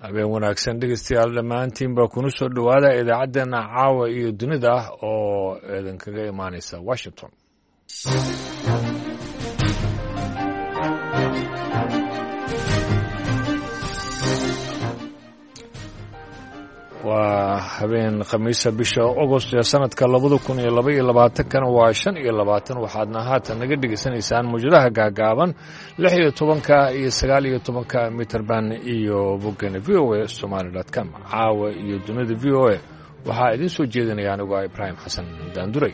habeen wanaagsan dhegeystayaal dhammaantiinba kuna soo dhowaada idaacaddeenna caawa iyo dunida oo idinkaga imaanaysa washington waa habeen khamiisa bisha agost ee sanadka 2022 waa 25 waxaadna haatan naga dhegaysanaysaan mawjadaha gaagaaban 16 iyo 19 mitirban iyo boggeena VOA Somali.com caawa iyo dunida VOA waxaa idin soo jeedinaya anigu Ibrahim Xasan Daanduray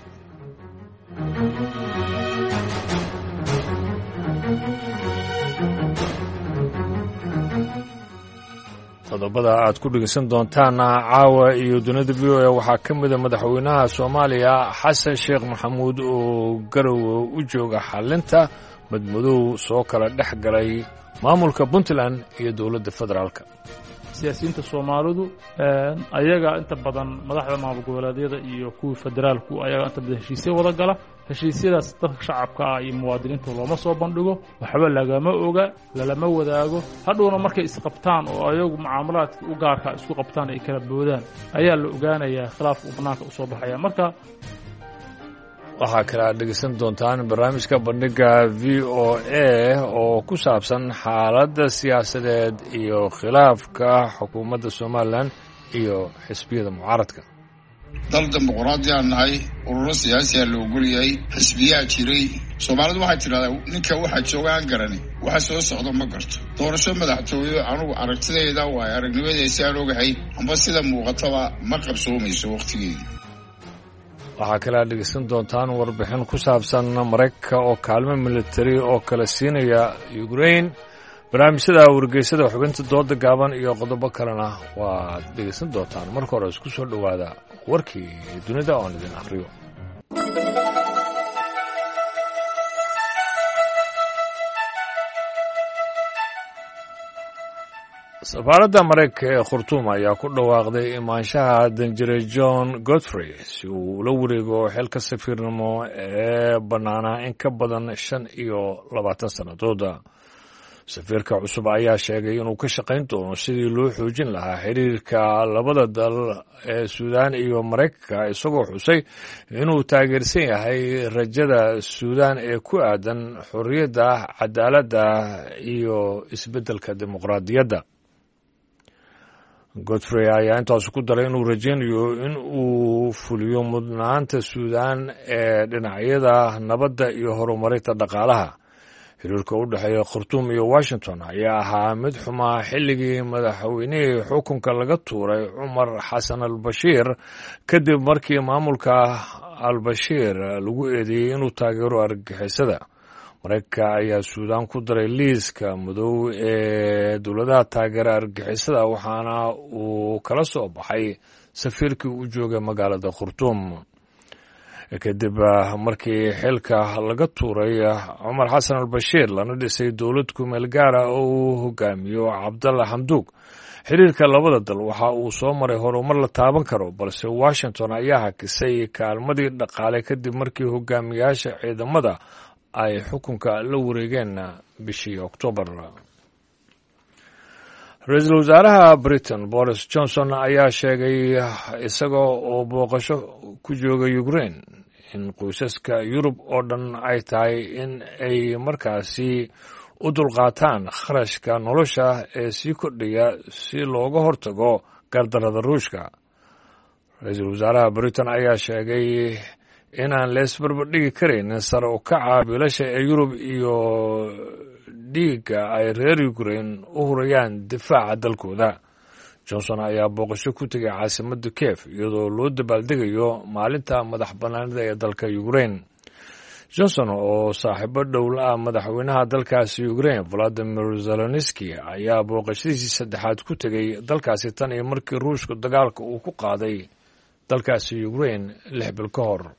qodobada aad ku dhegeysan doontaan caawa iyo dunida VOA waxaa ka mid ah madaxweynaha Soomaaliya Xasan Sheekh Maxamuud oo garow u jooga xalinta madmadow soo kala dhex galay maamulka Puntland iyo dawladda federaalka siyaasiyiinta Soomaalidu ayaga inta badan madaxda maamul goboleedyada iyo kuwa federaalku ayaga inta badan heshiisyo wada gala heshiisyadaas dadka shacabka iyo muwaadiniinta looma soo bandhigo waxba lagama oga lama wadaago hadhowna markay isqabtaan oo ayagu mucaamalaadka u gaarka isku qabtaan ay kala boodaan ayaa la ogaanayaa khilaaf u banaanka u soo baxaya marka waxaa kale aad dhegeysan doontaan barnaamijka bandhiga VOA oo ku saabsan xaaladda siyaasadeed iyo khilaafka xukuumadda Somaliland iyo xisbiyada mucaaradka dal dimuqraadi aan nahay ururo siyaasi ah loo goliyay xisbiyaa jiray Soomaalidu waxay tiraahdaa ninka waxa joogaan garani waxa soo socdo ma garto doorasho madaxtooyo anigu aragtidayda waa aragnimadaysa aan ogahay amba sida muuqataba ma qabsoomayso waqtigeedii waxaa kale aad dhegeysan doontaan warbixin ku saabsan Mareykanka oo kaalmo military oo kala siinaya Ukraine barnaamijyada wargeysada xubinta dooda gaaban iyo qodobo kalena waad dhegeysan doontaan marka hore isku soo dhowaada warkii dunida oo idin akhriyo safaaradda Mareykanka ee Khartoum ayaa ku dhawaaqday imaanshaha danjire John Godfrey si uu ula wareego xilka safiirnimo ee bannaanaa in ka badan 25 sannadood. safiirka cusub ayaa sheegay inuu ka shaqayn doono sidii loo xoojin lahaa xiriirka labada dal ee Suudaan iyo Mareykanka isagoo xusay inuu taageersan yahay rajada Suudaan ee ku aadan xorriyadda, cadaaladda iyo isbeddelka dimuqraadiyadda. Godfrey ayaa intaas ku daray inuu rajaynayo in uu fuliyo mudnaanta Suudaan ee dhinacyada nabadda iyo horumarinta dhaqaalaha. xiriirka u dhexeeya Khartoum iyo Washington ayaa ahaa mid xumaa xilligii madaxweynihii xukunka laga tuuray Cumar Xasan al-Bashiir kadib markii maamulka al-Bashiir lagu eedeeyay inuu taageero argagixisada. Mareykanka ayaa Suudaan ku daray liiska madow ee dowladaha taageera argagixisada waxaana uu kala soo baxay safiirkii u joogay magaalada Khartoum. kadib markii xilka laga tuuray Cumar Xasan al-Bashiir lana dhisay dawlad ku meel gaar ah oo uu hogaamiyo Cabdalla Hamduug xiriirka labada dal waxa uu soo maray horumar la taaban karo balse Washington ayaa hakisay kaalmadii dhaqaale kadib markii hogaamiyaasha ciidamada ay xukunka la wareegeen bishii Oktoobar. Ra'iisul wasaaraha Britain Boris Johnson ayaa sheegay isagoo oo booqasho ku jooga Ukraine in qoysaska Yurub oo dhan ay tahay in ay markaasi u dulqaataan kharashka nolosha ee sii kordhaya si looga hortago gardarrada Ruushka. Ra'iisul wasaaraha Britain ayaa sheegay inaan la isbarbardhigi karin sare u kaca biilasha ee Yurub iyo dhiigga ay reer Ukraine u hurayaan difaaca dalkooda. Johnson ayaa booqasho ku tegay caasimadda Kiev iyadoo loo dabaaldegayo maalinta madaxbannaanida ee dalka Ukraine. Johnson oo saaxiibo dhow la ah madaxweynaha dalkaasi Ukraine Volodymyr Zelensky ayaa booqashadiisii saddexaad ku tegay dalkaasi tan iyo markii Ruushku dagaalka uu ku qaaday dalkaasi Ukraine 6 bil ka hor.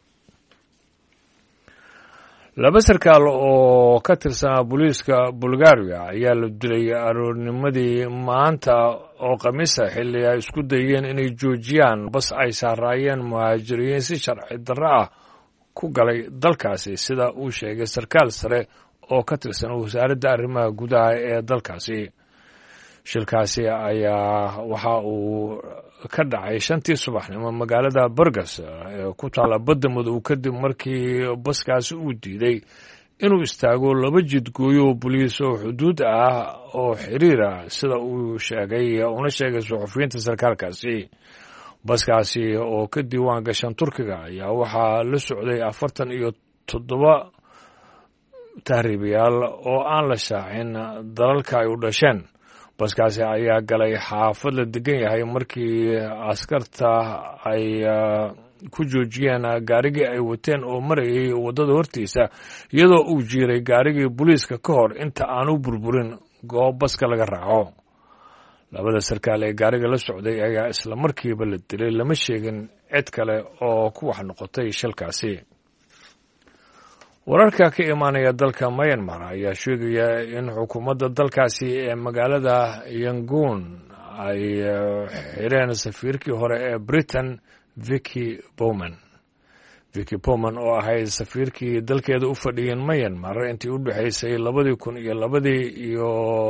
laba sarkaal oo ka tirsan booliiska Bulgaria ayaa la dilay aroornimadii maanta oo Khamiisa xilli ay isku dayeen inay joojiyaan bas ay saarayeen muhaajiriin si sharci darro ah ku galay dalkaasi sida uu sheegay sarkaal sare oo ka tirsan wasaaradda arrimaha gudaha ee dalkaasi. shilkaasi ayaa waxa uu ka dhacay 5tii subaxnimo magaalada Burgas ee ku taala badda madow kadib markii baskaasi uu diiday inuu istaago 2 jidgooyo booliis oo xuduud ah oo xiriira sida uu sheegay una sheegay suxufiyiinta sarkaalkaasi. baskaasi oo ka diiwaan gashan Turkiga ayaa waxaa la socday 47 tahriibayaal oo aan la shaacin dalalka ay u dhasheen. baskaasi ayaa galay xaafad la degan yahay markii askarta ay ku joojiyeen gaarigii ay wateen oo marayay waddada hortiisa iyadoo uu jiiray gaarigii booliiska ka hor inta aanu burburin goob baska laga raaco. labada sarkaal ee gaariga la socday ayaa isla markiiba la dilay, lama sheegin cid kale oo ku wax noqotay shilkaasi. wararka ka imaanaya dalka Myanmar ayaa sheegaya in xukuumadda dalkaasi ee magaalada Yangon ay xireen safiirkii hore ee Britain Vicky Bowman. Vicky Bowman oo ahayd safiirkii dalkeeda u fadhiyeen Myanmar intii u dhaxaysay 2002 iyo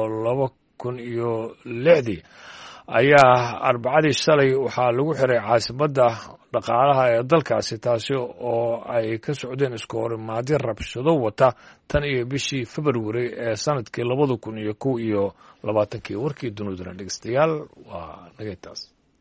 2006 ayaa Arbacadii shalay waxaa lagu xiray caasimadda dhaqaalaha ee dalkaasi, taasi oo ay ka socdeen isku horimaadyo rabshado wata tan iyo bishii February ee sanadkii 2021. warkii dunidana dhegeystayaal waa nagaytaas.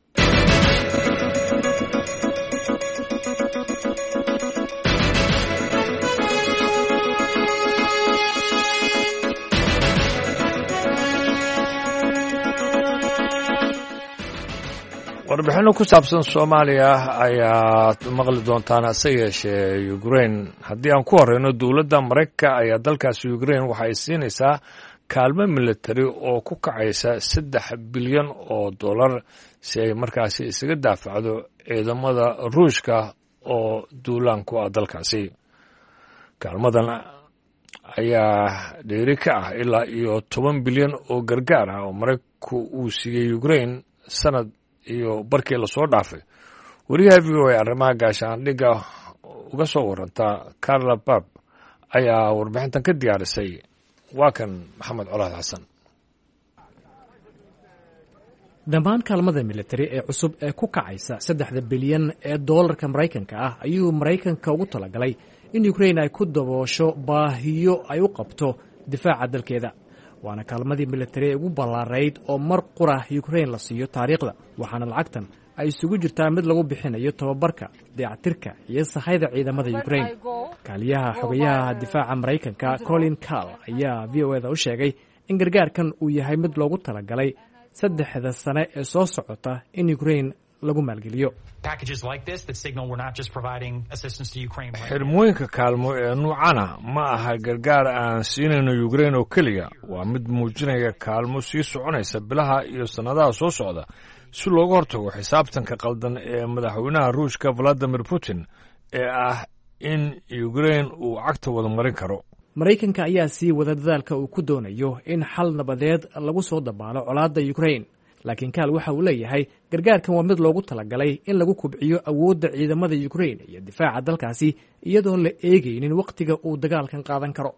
warbixino ku saabsan Soomaaliya ayaa maqli doontaan hase yeeshee Ukraine. haddii aan ku horeyno, dowladda Mareykanka ayaa dalkaasi Ukraine waxa ay siinaysaa kaalmo militari oo ku kacaysa $3 bilyan si ay markaasi isaga daafacdo ciidamada Ruushka oo duulaan ku ah dalkaasi. kaalmadan ayaa dheeri ka ah ilaa iyo $10 bilyan oo gargaar ah oo Mareykanku uu siiyey Ukraine sanad iyo barkii la soo dhaafay. wariyaha VOA arrimaha gaashaandhigga uga soo waranta Carla Babb ayaa warbixintan ka diyaarisay. waa kan Maxamed Colaad Xasan. dhammaan kaalmada militari ee cusub ee ku kacaysa $3 bilyan ee doolarka Mareykanka ah ayuu Mareykanka ugu talagalay in Ukraine ay ku daboosho baahiyo ay u qabto difaaca dalkeeda. waana kaalmadii militari ee ugu ballaarayd oo mar qura Ukraine la siiyo taariikhda, waxaana lacagtan ay isugu jirtaa mid lagu bixinayo tababarka, dayactirka iyo sahayda ciidamada Ukraine. kaaliyaha xogayaha difaaca Mareykanka Colin Kahl ayaa VOA-da u sheegay in gargaarkan uu yahay mid loogu talagalay 3 sane ee soo socota in Ukraine lagu maalgeliyo. xirmooyinka kaalmo ee nuucana ma aha gargaar aan siinayno Ukraine oo keliya, waa mid muujinaya kaalmo sii soconaysa bilaha iyo sannadaha soo socda si looga hortago xisaabtanka qaldan ee madaxweynaha Ruushka Vladimir Putin ee ah in Ukraine uu cagta wada marin karo. Mareykanka ayaa sii wada dadaalka uu ku doonayo in xal nabadeed lagu soo dabaalo colaadda Ukraine, laakiin Kahl waxa uu leeyahay gargaarkan waa mid loogu talagalay in lagu kubciyo awoodda ciidamada Ukraine iyo difaaca dalkaasi iyadoon la eegaynin waqtiga uu dagaalkan qaadan karo.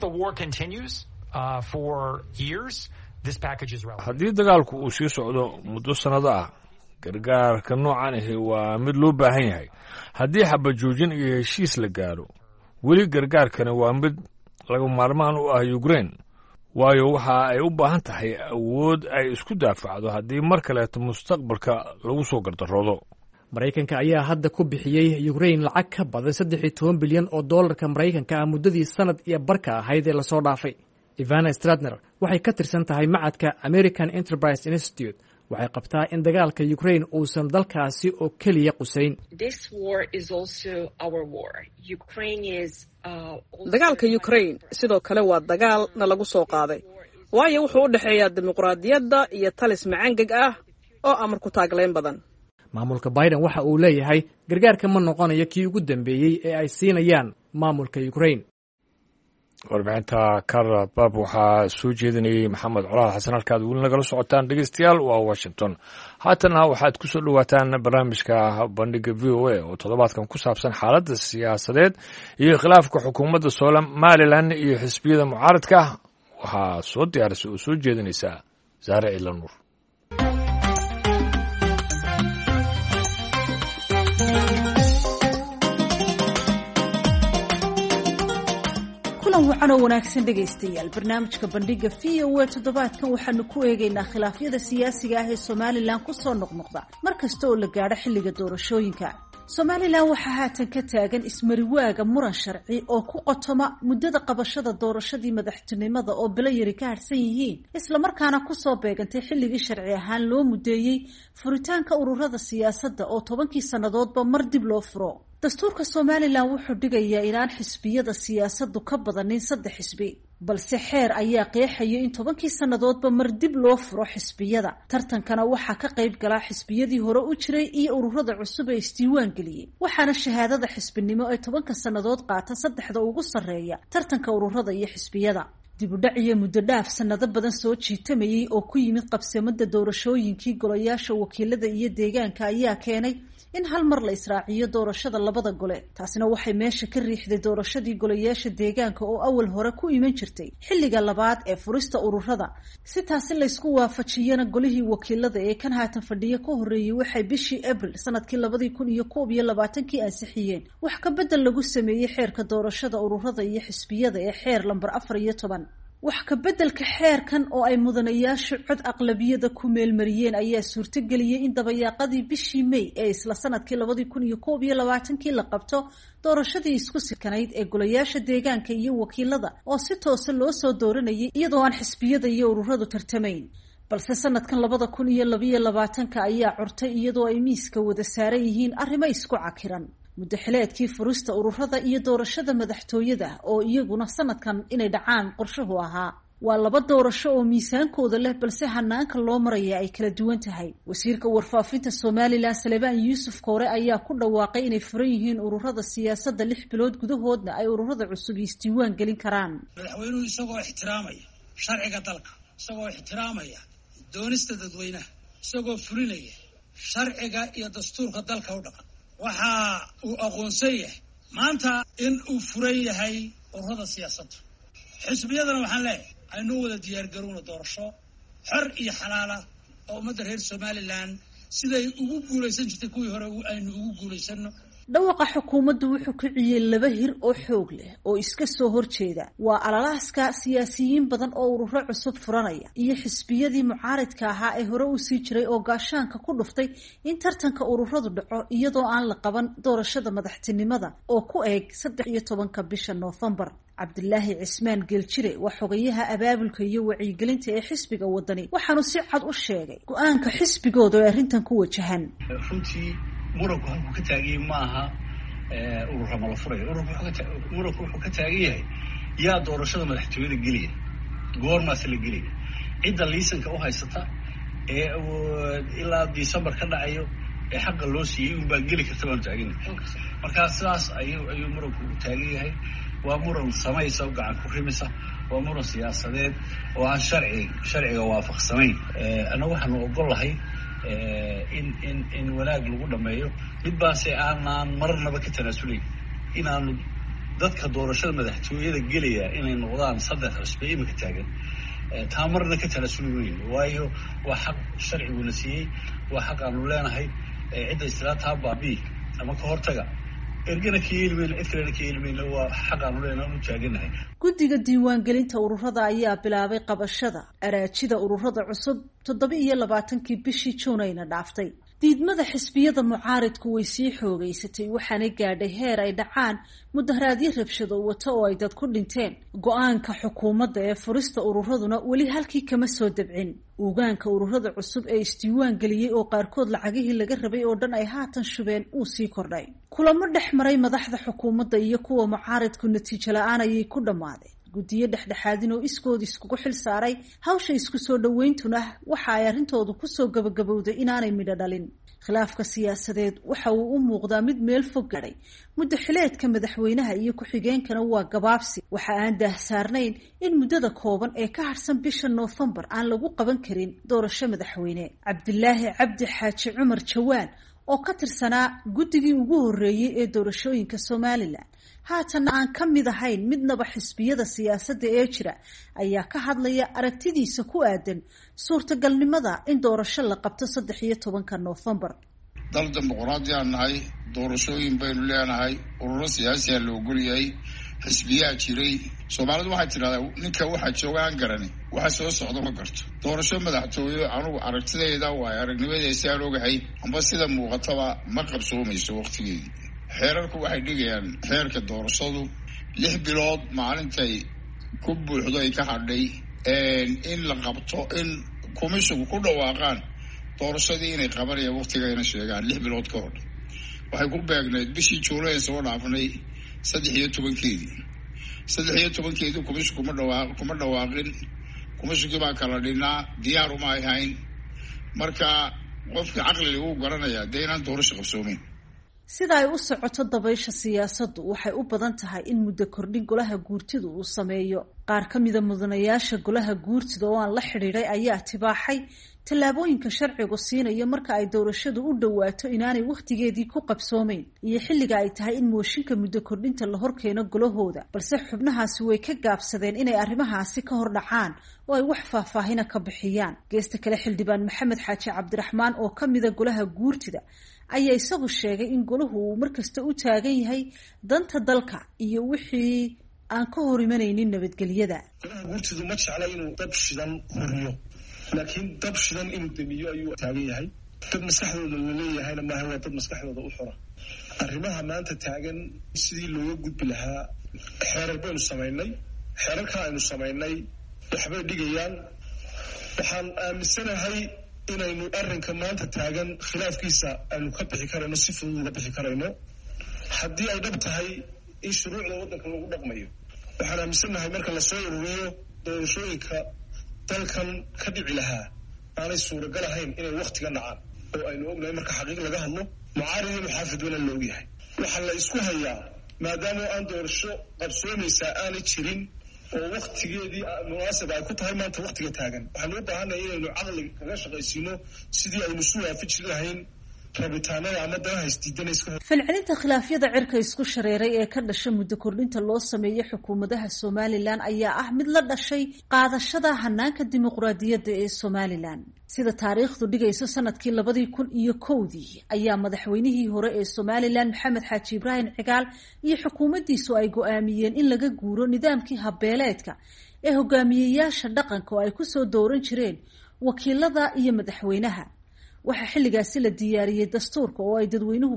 haddii dagaalku uu sii socdo muddo sannado ah, gargaarka noocan ahi waa mid loo baahan yahay. haddii xabajoojin iyo heshiis la gaaro, weli gargaarkani waa mid laga maarmaan u ah Ukraine, waayo waxa ay u baahan tahay awood ay isku daafacdo haddii mar kaleeto mustaqbalka lagu soo gardaroodo. Mareykanka ayaa hadda ku bixiyey Ukraine lacag ka badan $13 bilyan oo doolarka Mareykanka ah muddadii sanad iyo barka ahayd ee la soo dhaafay. Ivana Stradner waxay ka tirsan tahay macadka American Enterprise Institute. waxay qabtaa in dagaalka Ukraine uusan dalkaasi oo keliya qusayn. dagaalka Ukraine sidoo kale waa dagaal na lagu soo qaaday, waayo wuxuu u dhexeeyaa dimuqraadiyadda iyo talis macangag ah oo amar ku taagleen badan. maamulka Biden waxa uu leeyahay gargaarka ma noqonayo kii ugu dambeeyey ee ay siinayaan maamulka Ukraine. warbixinta Carla Babb waxaa soo jeedinayay Maxamed Colaad Xasan. halkaad weli nagala socotaan dhegeystayaal waa Washington. haatana waxaad ku soo dhawaataan barnaamijka bandhiga VOA oo toddobaadkan ku saabsan xaaladda siyaasadeed iyo khilaafka xukuumadda Somaliland iyo xisbiyada mucaaradka. waxaa soo diyaarisay oo soo jeedinaysa Zahra Ila Nuur. waxaana wanaagsan dhegaystayaal barnaamijka bandhiga VOA toddobaadkan waxaanu ku eegaynaa khilaafyada siyaasiga ah ee Somaliland ku soo noqnoqda markasta oo la gaadho xilliga doorashooyinka. Somaliland waxaa haatan ka taagan ismariwaaga muran sharci oo ku qotoma muddada qabashada doorashadii madaxtinimada oo bilo yari ka harsan yihiin isla markaana ku soo beegantay xilligii sharci ahaan loo mudeeyay furitaanka ururada siyaasadda oo 10 sannadoodba mar dib loo furo. dastuurka Somaliland wuxuu dhigayaa inaan xisbiyada siyaasaddu ka badanin 3 xisbi balse xeer ayaa qeexaya in 10 sannadoodba mar dib loo furo xisbiyada tartankana waxaa ka qayb gala xisbiyadii hore u jiray iyo ururada cusub ee isdiiwaan geliyay waxaana shahaadada xisbinimo ee 10 sannadood qaata 3 ugu sareeya tartanka ururada iyo xisbiyada dib u dhac iyo muddo dhaaf sanado badan soo jiitamayay oo ku yimid qabsamada doorashooyinkii golayaasha wakiilada iyo deegaanka ayaa keenay in hal mar la israaciyo doorashada labada gole taasina waxay meesha ka riixday doorashadii golayaasha deegaanka oo awal hore ku iman jirtay xilliga labaad ee furista ururada si taasi la isku waafajiyana golihii wakiilada ee kan haatan fadhiyo ka horeeyay waxay bishii April sanadkii 2021 ansixiyeen wax ka bedel lagu sameeyay xeerka doorashada ururada iyo xisbiyada ee xeer lambar 14 wax ka bedelka xeerkan oo ay mudanayaashu cod aqlabiyada ku meelmariyeen ayaa suurtageliyay in dabayaaqadii bishii May ee isla sanadkii 2021 la qabto doorashadii isku sikanayd ee golayaasha deegaanka iyo wakiilada oo si toos ah loo soo dooranayay iyadoo aan xisbiyada iyo ururadu tartamayn balse sanadkan 2022 ayaa curtay iyadoo ay miiska wada saaran yihiin arrimo isku cakiran muddaxileedkii furista ururada iyo doorashada madaxtooyada oo iyaguna sanadkan inay dhacaan qorshuhu ahaa waa laba doorasho oo miisaankooda leh balse hanaanka loo maraya ay kala duwan tahay wasiirka warfaafinta Somaliland Salebaan Yuusuf Koore ayaa ku dhawaaqay inay furan yihiin ururada siyaasadda 6 bilood gudahoodna ay ururada cusub isdiiwaan gelin karaan madaxweynuhu isagoo ixtiraamaya sharciga dalka isagoo ixtiraamaya doonista dadweynaha isagoo fulinaya sharciga iyo dastuurka dalka u dhaqan waxa uu aqoonsan yahay maanta in uu furan yahay ururada siyaasadda xisbiyadana waxaan leeyahay aynu wada diyaar garowno doorasho xor iyo xalaala oo ummadda reer Somaliland siday ugu guulaysan jirtay kuwii hore aynu ugu guulaysano dhawaqa xukuumaddu wuxuu kiciyay 2 hir oo xoog leh oo iska soo horjeeda waa alalaaska siyaasiyiin badan oo ururo cusub furanaya iyo xisbiyadii mucaaradka ahaa ee hore u sii jiray oo gaashaanka ku dhuftay in tartanka ururadu dhaco iyadoo aan la qaban doorashada madaxtinimada oo ku eeg 13 bisha November Cabdillaahi Cismaan Geljire waa xogayaha abaabulka iyo wacyigelinta ee xisbiga wadani waxaanu si cad u sheegay go'aanka xisbigooda ee arrintan ku wajahan runtii muranku halku ka taagay maaha ururada la furay muranku wuxuu ka taagan yahay yaa doorashada madaxtooyada geliya goormaas la geliya cidda liisanka u haysata ee ilaa December ka dhacayo ee xaq loo siiyay in baa geli karta baan taaganahay marka sidaas ayuu muranku u taagan yahay waa muran samaysa gacan ku rimisa waa muran siyaasadeed oo aan sharciga waafaqsanayn ana waxaan ogolahay in wanaag lagu dhameeyo mid baase aanan marnaba ka tanaasulay inaanu dadka doorashada madaxtooyada gelaya inay noqdaan 3 xisbi imika taagan taa marna ka tanaasulay waayo waa xaq sharcigu la siiyay waa xaq aanu leenahay cidda islaata baabi ama ka hortaga ergana kiilmeen idkana kiilmeen waa xaq aanu leenahay u taaganahay guddiga diiwaangelinta ururada ayaa bilaabay qabashada araajida ururada cusub 27 bishii Juunayna dhaaftay diidmada xisbiyada mucaaradku way sii xoogaysatay waxaana gaadhay heer ay dhacaan mudaharaadyo rabshado wata oo ay dad ku dhinteen go'aanka xukuumadda ee furista ururaduna weli halkii kama soo dabcin ugaanka ururada cusub ee isdiiwaan geliyay oo qaarkood lacagihii laga rabay oo dhan ay haatan shubeen uu sii kordhay kulamo dhexmaray madaxda xukuumadda iyo kuwa mucaaradku natiijo la'aan ayay ku dhamaaday guddiyo dhexdhexaadin oo iskood iskugu xil saaray hawsha isku soo dhaweyntuna waxa ay arrintoodu ku soo gabagabowday inaanay midho dhalin khilaafka siyaasadeed waxa uu u muuqdaa mid meel fog gaadhay muddaxileedka madaxweynaha iyo ku-xigeenkana waa gabaabsi waxa aan daahsaarnayn in muddada kooban ee ka harsan bisha November aan lagu qaban karin doorasho madaxweyne Cabdillaahi Cabdi Xaaji Cumar Jawaan oo ka tirsanaa guddigii ugu horreeyey ee doorashooyinka somalilan haatanna aan ka mid ahayn midnaba xisbiyada siyaasadda ee jira ayaa ka hadlaya aragtidiisa ku aadan suurtagalnimada in doorasho la qabto 13 Noofembar. dal dimuqraadi aan nahay, doorashooyin baynu leenahay, ururo siyaasi ah loo goliyay, xisbiyaa jiray. Soomaalidu waxay tidhahdaa ninka waxa jooga aan garani waxa soo socda ma garto. Doorasho madaxtooyo anigu aragtidayda waa aragnimadaysa aan ogahay amba sida muuqataba ma qabsoomayso waqtigeedii. xeerarku waxay dhigayaan xeerka doorashadu 6 bilood maalintay ku buuxdo ay ka hadhay in la qabto in komishigu ku dhawaaqaan doorashadii inay qabanayaan waqtigayna sheegaan 6 bilood ka hor. waxay ku beegnayd bishii Juulaay soo dhaafnay 13 komishigu kuma dhawaaqin. komishigu baa kala dhinaa, diyaar uma ahayn. marka qofka caqliga uu garanayaa dee inaan doorasho qabsoomin. sida ay u socoto dabaysha siyaasaddu waxay u badan tahay in muddo kordhin golaha guurtidu uu sameeyo. qaar ka mida mudanayaasha golaha guurtida oo aan la xidhiidhay ayaa tibaaxay tallaabooyinka sharcigu siinayo marka ay doorashadu u dhowaato inaanay wakhtigeedii ku qabsoomeyn iyo xilliga ay tahay in mooshinka muddo kordhinta la horkeeno golahooda, balse xubnahaasi way ka gaabsadeen inay arrimahaasi ka hor dhacaan oo ay wax faahfaahina ka bixiyaan. geesta kale xildhibaan maxamed xaaji cabdiraxmaan oo ka mida golaha guurtida ayaa isagu sheegay in golahu uu markasta u taagan yahay danta dalka iyo wixii aan ka hor imanaynin nabadgelyada. golaha guurtidu ma jecla inuu dab shidan horiyo, laakiin dab shidan inuu damiyo ayuu taagan yahay. dad maskaxdooda laleeyahayna maaha, waa dad maskaxdooda u xora. arrimaha maanta taagan sidii looga gudbi lahaa xeerar baynu samaynay. xeerarka aynu samaynay waxbay dhigayaan. waxaan aaminsanahay inaynu arrinka maanta taagan khilaafkiisa aynu ka bixi karayno, si fudud uga bixi karayno haddii ay dhab tahay in shuruucda waddanka lagu dhaqmayo. waxaan aaminsannahay marka lasoo ururiyo doorashooyinka dalkan ka dhici lahaa aanay suuragal ahayn inay waktiga dhacaan, oo aynu ognahay marka xaqiiq laga hadlo mucaarid iyo muxaafid wana la ogyahay. waxaa la isku hayaa maadaama aan doorasho qabsoomaysaa aanay jirin oo waktigeedii munaasib ay ku tahay maanta waktiga taagan, waxaanu u baahannahay inaynu caqliga kaga shaqaysiino sidii aynu isu waafiji lahayn rabitaanada ama danaha isdiidanayska. falcelinta khilaafyada cirka isku shareeray ee ka dhasha muddo kordhinta loo sameeyey xukuumadaha somalilan ayaa ah mid la dhashay qaadashada hanaanka dimuqraadiyadda ee somalilan. sida taariikhdu dhigayso sanadkii 2001 ayaa madaxweynihii hore ee somalilan maxamed xaaji ibraahim cigaal iyo xukuumaddiisu ay go-aamiyeen in laga guuro nidaamkii habbeeleedka ee hogaamiyeyaasha dhaqanka oo ay kusoo dooran jireen wakiilada iyo madaxweynaha. waxaa xilligaasi la diyaariyey dastuurka oo ay dadweynuhu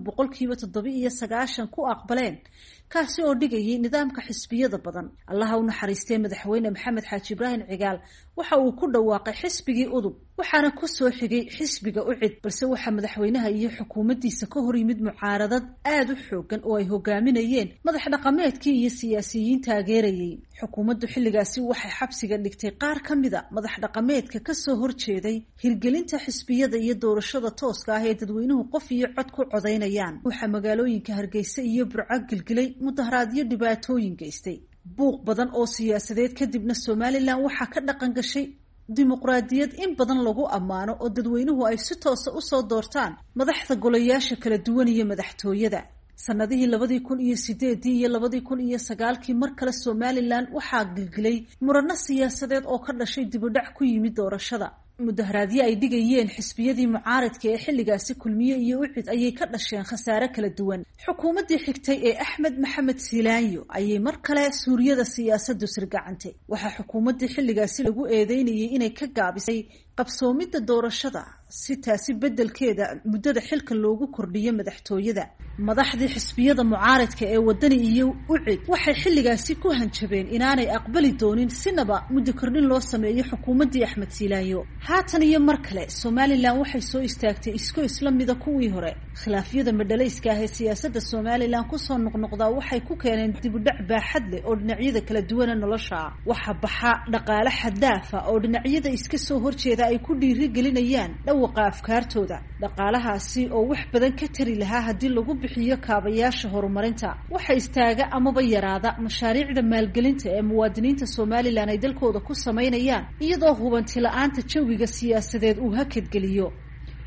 97% ku aqbaleen, kaasi oo dhigayay nidaamka xisbiyada badan. allaha u naxariistay madaxweyne maxamed xaaji ibraahim cigaal waxa uu ku dhawaaqay xisbigii udub, waxaana ku soo xigay xisbiga ucid, balse waxaa madaxweynaha iyo xukuumaddiisa ka hor yimid mucaaradad aad u xoogan oo ay hogaaminayeen madax dhaqameedkii iyo siyaasiyiin taageerayay. xukuumaddu xilligaasi waxay xabsiga dhigtay qaar ka mida madax dhaqameedka kasoo horjeeday hirgelinta xisbiyada iyo doorashada tooska ah ee dadweynuhu qof iyo cod ku codaynayaan. waxaa magaalooyinka Hargeysa iyo Burco gilgilay mudaharaadyo dhibaatooyin geystay. buuq badan oo siyaasadeed kadibna Somaliland waxaa ka dhaqan gashay dimuqraadiyad in badan lagu ammaano oo dadweynuhu ay si toos ah u soo doortaan madaxda golayaasha kala duwan iyo madaxtooyada. sanadihii 2008 iyo 2009 mar kale Somaliland waxaa gilgilay murano siyaasadeed oo ka dhashay dib u dhac ku yimid doorashada. mudaharaadyo ay dhigayeen xisbiyadii mucaaradka ee xilligaasi kulmiye iyo ucid ayay ka dhasheen khasaare kala duwan. xukuumaddii xigtay ee Axmed Maxamed Silaanyo ayay mar kale suuriyada siyaasaddu sirgacantay. waxaa xukuumaddii xilligaasi lagu eedeynayay inay ka gaabisay qabsoomidda doorashada si taasi beddelkeeda muddada xilka loogu kordhiyo madaxtooyada. madaxdii xisbiyada mucaaradka ee wadani iyo ucid waxay xilligaasi ku hanjabeen inaanay aqbali doonin sinaba muddo kordhin loo sameeyo xukuumaddii Axmed Silaanyo. haatan iyo mar kale Somaliland waxay soo istaagtay isla mida kuwii hore. khilaafyada madhalayska ah ee siyaasadda Somaliland ku soo noqnoqdaa waxay ku keeneen dib u dhac baaxad leh oo dhinacyada kala duwan nolosha. waxa baxa dhaqaale xadaafa oo dhinacyada iska soo horjeeda ay ku dhiirigelinayaan dhawaqa afkaartooda. dhaqaalahaasi oo wax badan ka tari lahaa haddii lagu bixiyo kaabayaasha horumarinta. waxa istaaga amaba yaraada mashaariicda maalgelinta ee muwaadiniinta Somaliland ay dalkooda ku sameynayaan iyadoo hubanti la'aanta jawiga siyaasadeed uu hakad geliyo.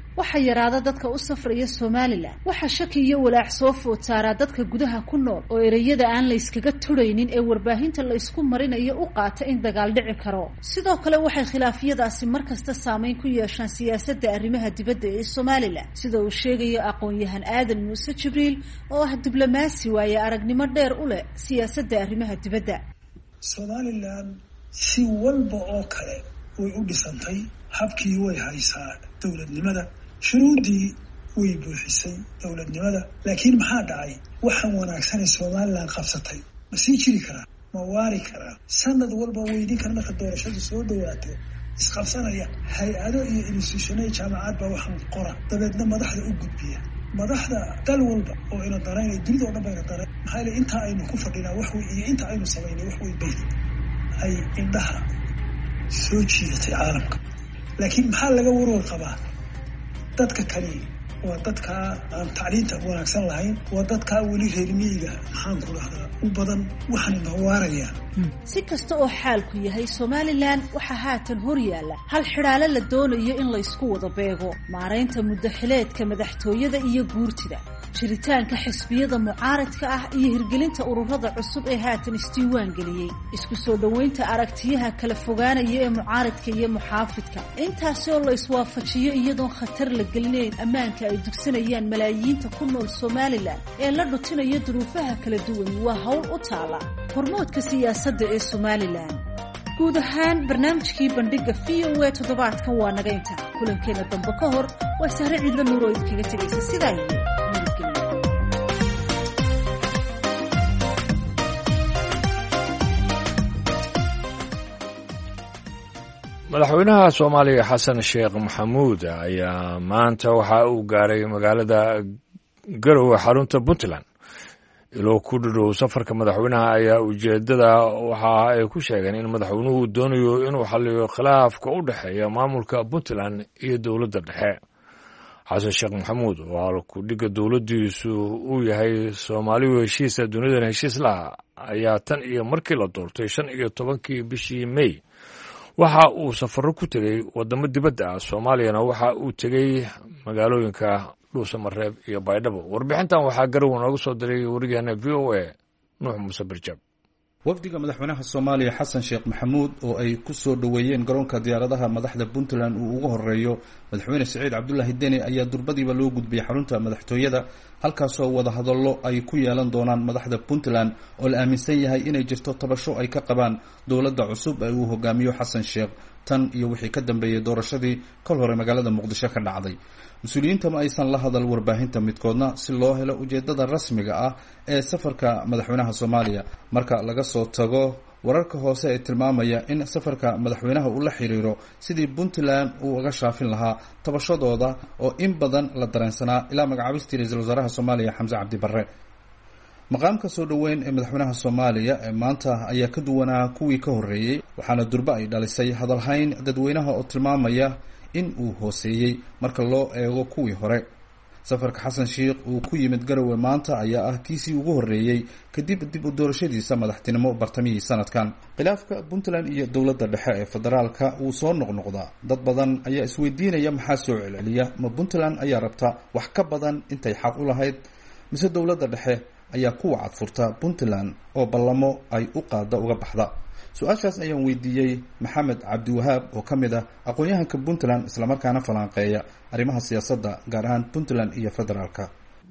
waxaa yaraada dadka u safraya somalilan waxaa shaki iyo walaac soo food saaraa dadka gudaha ku nool oo ereyada aan la yskaga turaynin ee warbaahinta la ysku marinayo u qaata in dagaal dhici karo sidoo kale waxay khilaafyadaasi markasta saameyn ku yeeshaan siyaasadda arrimaha dibadda ee somalilan sida uu sheegayo aqoon-yahan aadan muuse jibriil oo ah diblomaasi waaye aragnimo dheer u leh siyaasadda arrimaha dibadda. somalilan si walba oo kale way u dhisantay, habkii way haysaa dowladnimada, shuruudii way buuxisay dowladnimada, laakiin maxaa dhacay? waxaan wanaagsanay somalilan qabsatay ma sii jiri karaa? ma waari karaa? sanad walba weydinkan marka doorashadu soo dhawaato isqabsanaya hay-ado iyo institutionada jaamacad baa waxaan qora dabeedna madaxda u gudbiya. madaxda dal walba oo ina daraynay dunida oo dhan bayna daray maxaa yeele intaa aynu ku fadhinaa wax wey iyo inta aynu samaynay wax wey bay ay indhaha soo jiidatay caalamka. laakiin maxaa laga warwar qabaa? dadka kani waa dadkaa aan tacliinta wanaagsan lahayn, waa dadkaa weli reer miyiga maxaan ku dhahdaa u badan waxaan inawaaraya. si kasta oo xaalku yahay somalilan waxaa haatan hor yaalla hal xidhaale la doonayo in la ysku wada beego maaraynta muddaxileedka madaxtooyada iyo guurtida, jiritaanka xisbiyada mucaaradka ah iyo hirgelinta ururada cusub ee haatan isdiiwaan geliyey, isku soo dhoweynta aragtiyaha kala fogaanaya ee mucaaradka iyo muxaafidka. intaasi oo la iswaafajiyo iyadoon khatar la gelinayn ammaanka ay dugsanayaan malaayiinta ku nool somalilan ee la dhutinayo duruufaha kala duwan waa hawl u taala hormoodka siyaasadda ee somalilan. guud ahaan barnaamijkii bandhiga VOA toddobaadkan waa naga inta. kulankeena dambe ka hor waa Sahre Ciidla Nuur oo idinkaga tegaysa sidaa iyo madaxweynaha Soomaaliya Xasan Sheekh Maxamuud ayaa maanta waxa uu gaaray magaalada Garowe xarunta Puntland. ilo ku dhadhow safarka madaxweynaha ayaa ujeedada waxa ay ku sheegeen in madaxweynuhu doonayo inuu xalliyo khilaafka u dhexeeya maamulka Puntland iyo dowladda dhexe. Xasan Sheekh Maxamuud oo ku dhiga dowladdiisu uu yahay Soomaaliya heshiisa dunida heshiis la ayaa tan iyo markii la doortay 15 bishii May waxa uu safaro ku tagay wadamo dibadda ah. Soomaaliyana waxa uu tagay magaalooyinka Dhuusamareeb iyo Baydhabo. warbixintan waxaa Garowe nooga soo diray wariyaheena VOA Nuux Muuse Barjab. wafdiga madaxweynaha Soomaaliya Xasan Sheekh Maxamuud oo ay ku soo dhaweeyeen garoonka diyaaradaha madaxda Puntland uu ugu horeeyo madaxweyne Saciid Cabdullaahi Deni ayaa durbadiiba loo gudbiyay xarunta madaxtooyada halkaas oo wada hadallo ay ku yeelan doonaan madaxda Puntland oo la aaminsan yahay inay jirto tabasho ay ka qabaan dowladda cusub ee uu hogaamiyo Xasan Sheekh tan iyo wixii ka dambeeyay doorashadii kol hore magaalada Muqdisho ka dhacday. mas-uuliyiinta ma aysan la hadal warbaahinta midkoodna si loo helo ujeedada rasmiga ah ee safarka madaxweynaha Soomaaliya marka laga soo tago wararka hoose ee tilmaamaya in safarka madaxweynaha uu la xiriiro sidii Puntland uu uga shaafin lahaa tabashadooda oo in badan la dareensanaa ilaa magacaabistii ra'iisul wasaaraha Soomaaliya Xamse Cabdi Barre. maqaamka soo dhaweyn ee madaxweynaha Soomaaliya ee maanta ayaa ka duwanaa kuwii ka horeeyay waxaana durba ay dhalisay hadalhayn dadweynaha oo tilmaamaya in uu hooseeyay marka loo eego kuwii hore. safarka Xasan Sheekh uu ku yimid Garowe maanta ayaa ah kiisii ugu horeeyay kadib dib u doorashadiisa madaxtinimo bartamihii sanadkan. khilaafka Puntland iyo dowladda dhexe ee federaalka uu soo noqnoqda dad badan ayaa isweydiinaya maxaa soo celceliya ma Puntland ayaa rabta wax ka badan intay xaq u lahayd mise dowladda dhexe ayaa ku wacad furta Puntland oo ballamo ay u qaada uga baxda. su-aashaas ayaan weydiiyey Maxamed Cabdiwahaab oo ka mid ah aqoon-yahanka Puntland isla markaana falanqeeya arrimaha siyaasadda gaar ahaan Puntland iyo federaalka.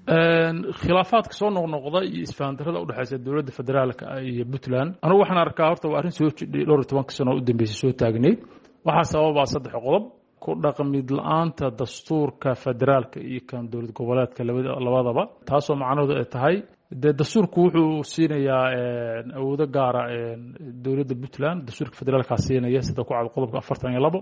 khilaafaadka soo noqnoqda iyo isfahandarrada u dhaxaysa dowladda federaalka iyo Puntland anigu waxaan arkaa horta waa arrin soo jidhay 12 sano u dambeysay soo taagneyd. waxaa sababa 3 qodob: ku dhaqmid la'aanta dastuurka federaalka iyo kan dowlad goboleedka labadaba, taasoo macnaheedu ay tahay dastuurku wuxuu siinayaa awoodo gaara dowladda Puntland, dastuurka federaalka siinaya sida ku cad qodobka 42.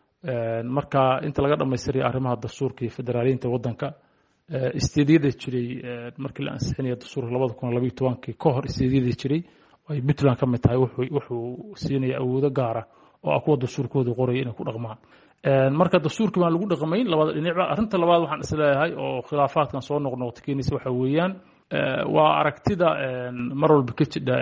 marka inta laga dhameystirayo arrimaha dastuurka iyo federaaliyiinta wadanka isteediyada jiray markii la ansixinayo dastuurka 2012 ka hor isteediyada jiray ay Puntland ka mid tahay wuxuu siinaya awoodo gaara oo kuwa dastuurkooda qoray inay ku dhaqmaan. marka dastuurka baan lagu dhaqmayn labada dhinacba. arrinta labaad waxaan isleeyahay oo khilaafaadkan soo noqnoqday keenaysa waxa weeyaan waa aragtida mar walba ka jidha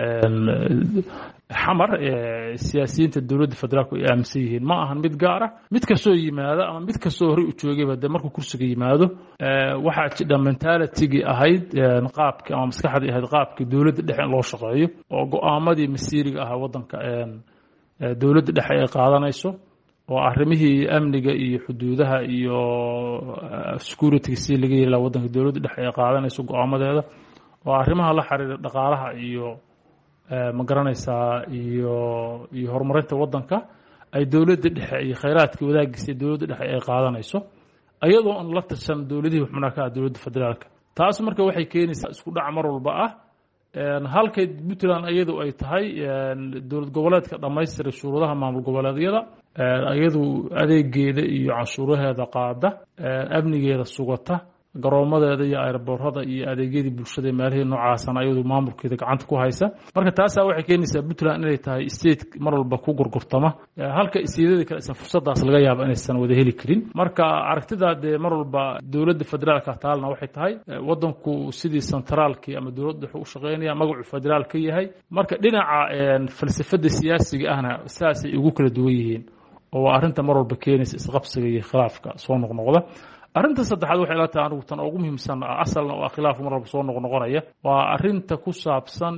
xamar siyaasiyiinta dowladda federaalku ay aaminsan yihiin ma ahan mid gaar ah mid kastoo yimaada ama mid kastoo horey u joogayba dee markuu kursiga yimaado waxaa jidha mentalitigii ahayd qaabkii ama maskaxdii ahayd qaabkii dowladda dhexe in loo shaqeeyo oo go-aamadii masiiriga ahaa waddanka dowladda dhexe ay qaadanayso oo arrimihii amniga iyo xuduudaha iyo security si laga yeeli lahaa waddanka dowladda dhexe ay qaadanayso go-aamadeeda oo arrimaha la xiriira dhaqaalaha iyo ma garanaysaa iyo horumarinta waddanka ay dowladda dhexe iyo khayraadka wadaaggiisa dowladda dhexe ay qaadanayso iyadoo aan la tashan dowladihii xubnaha ka ah dowladda federaalka taas marka waxay keenaysaa isku dhac mar walba ah halkay puntland iyadu ay tahay dowlad goboleedka dhammaystiray shuruudaha maamul goboleedyada iyadu adeegeeda iyo canshuuraheeda qaada amnigeeda sugata garoomadeeda iyo aeroboorada iyo adeegyadii bulshada meelihii noocaasana ayadu maamulkeeda gacanta ku haysa marka taasaa waxay keenaysaa puntland inay tahay state mar walba ku gurgurtama halka isteedada kale isan fursadaas laga yaabo inaysan wada heli karin marka aragtidaa dee mar walba dowladda federaalka taalna waxay tahay waddanku sidii centraalkii ama dowladda wuxuu u shaqeynaya magacu federaal ka yahay marka dhinaca falsafada siyaasiga ahna saasay ugu kala duwan yihiin oo waa arrinta mar walba keenaysa isqabsiga iyo khilaafka soo noqnoqda arrinta saddexaad waxay la tahay anigu tan ugu muhiimsan asalna waa khilaafka mar walba soo noqnoqonaya waa arrinta ku saabsan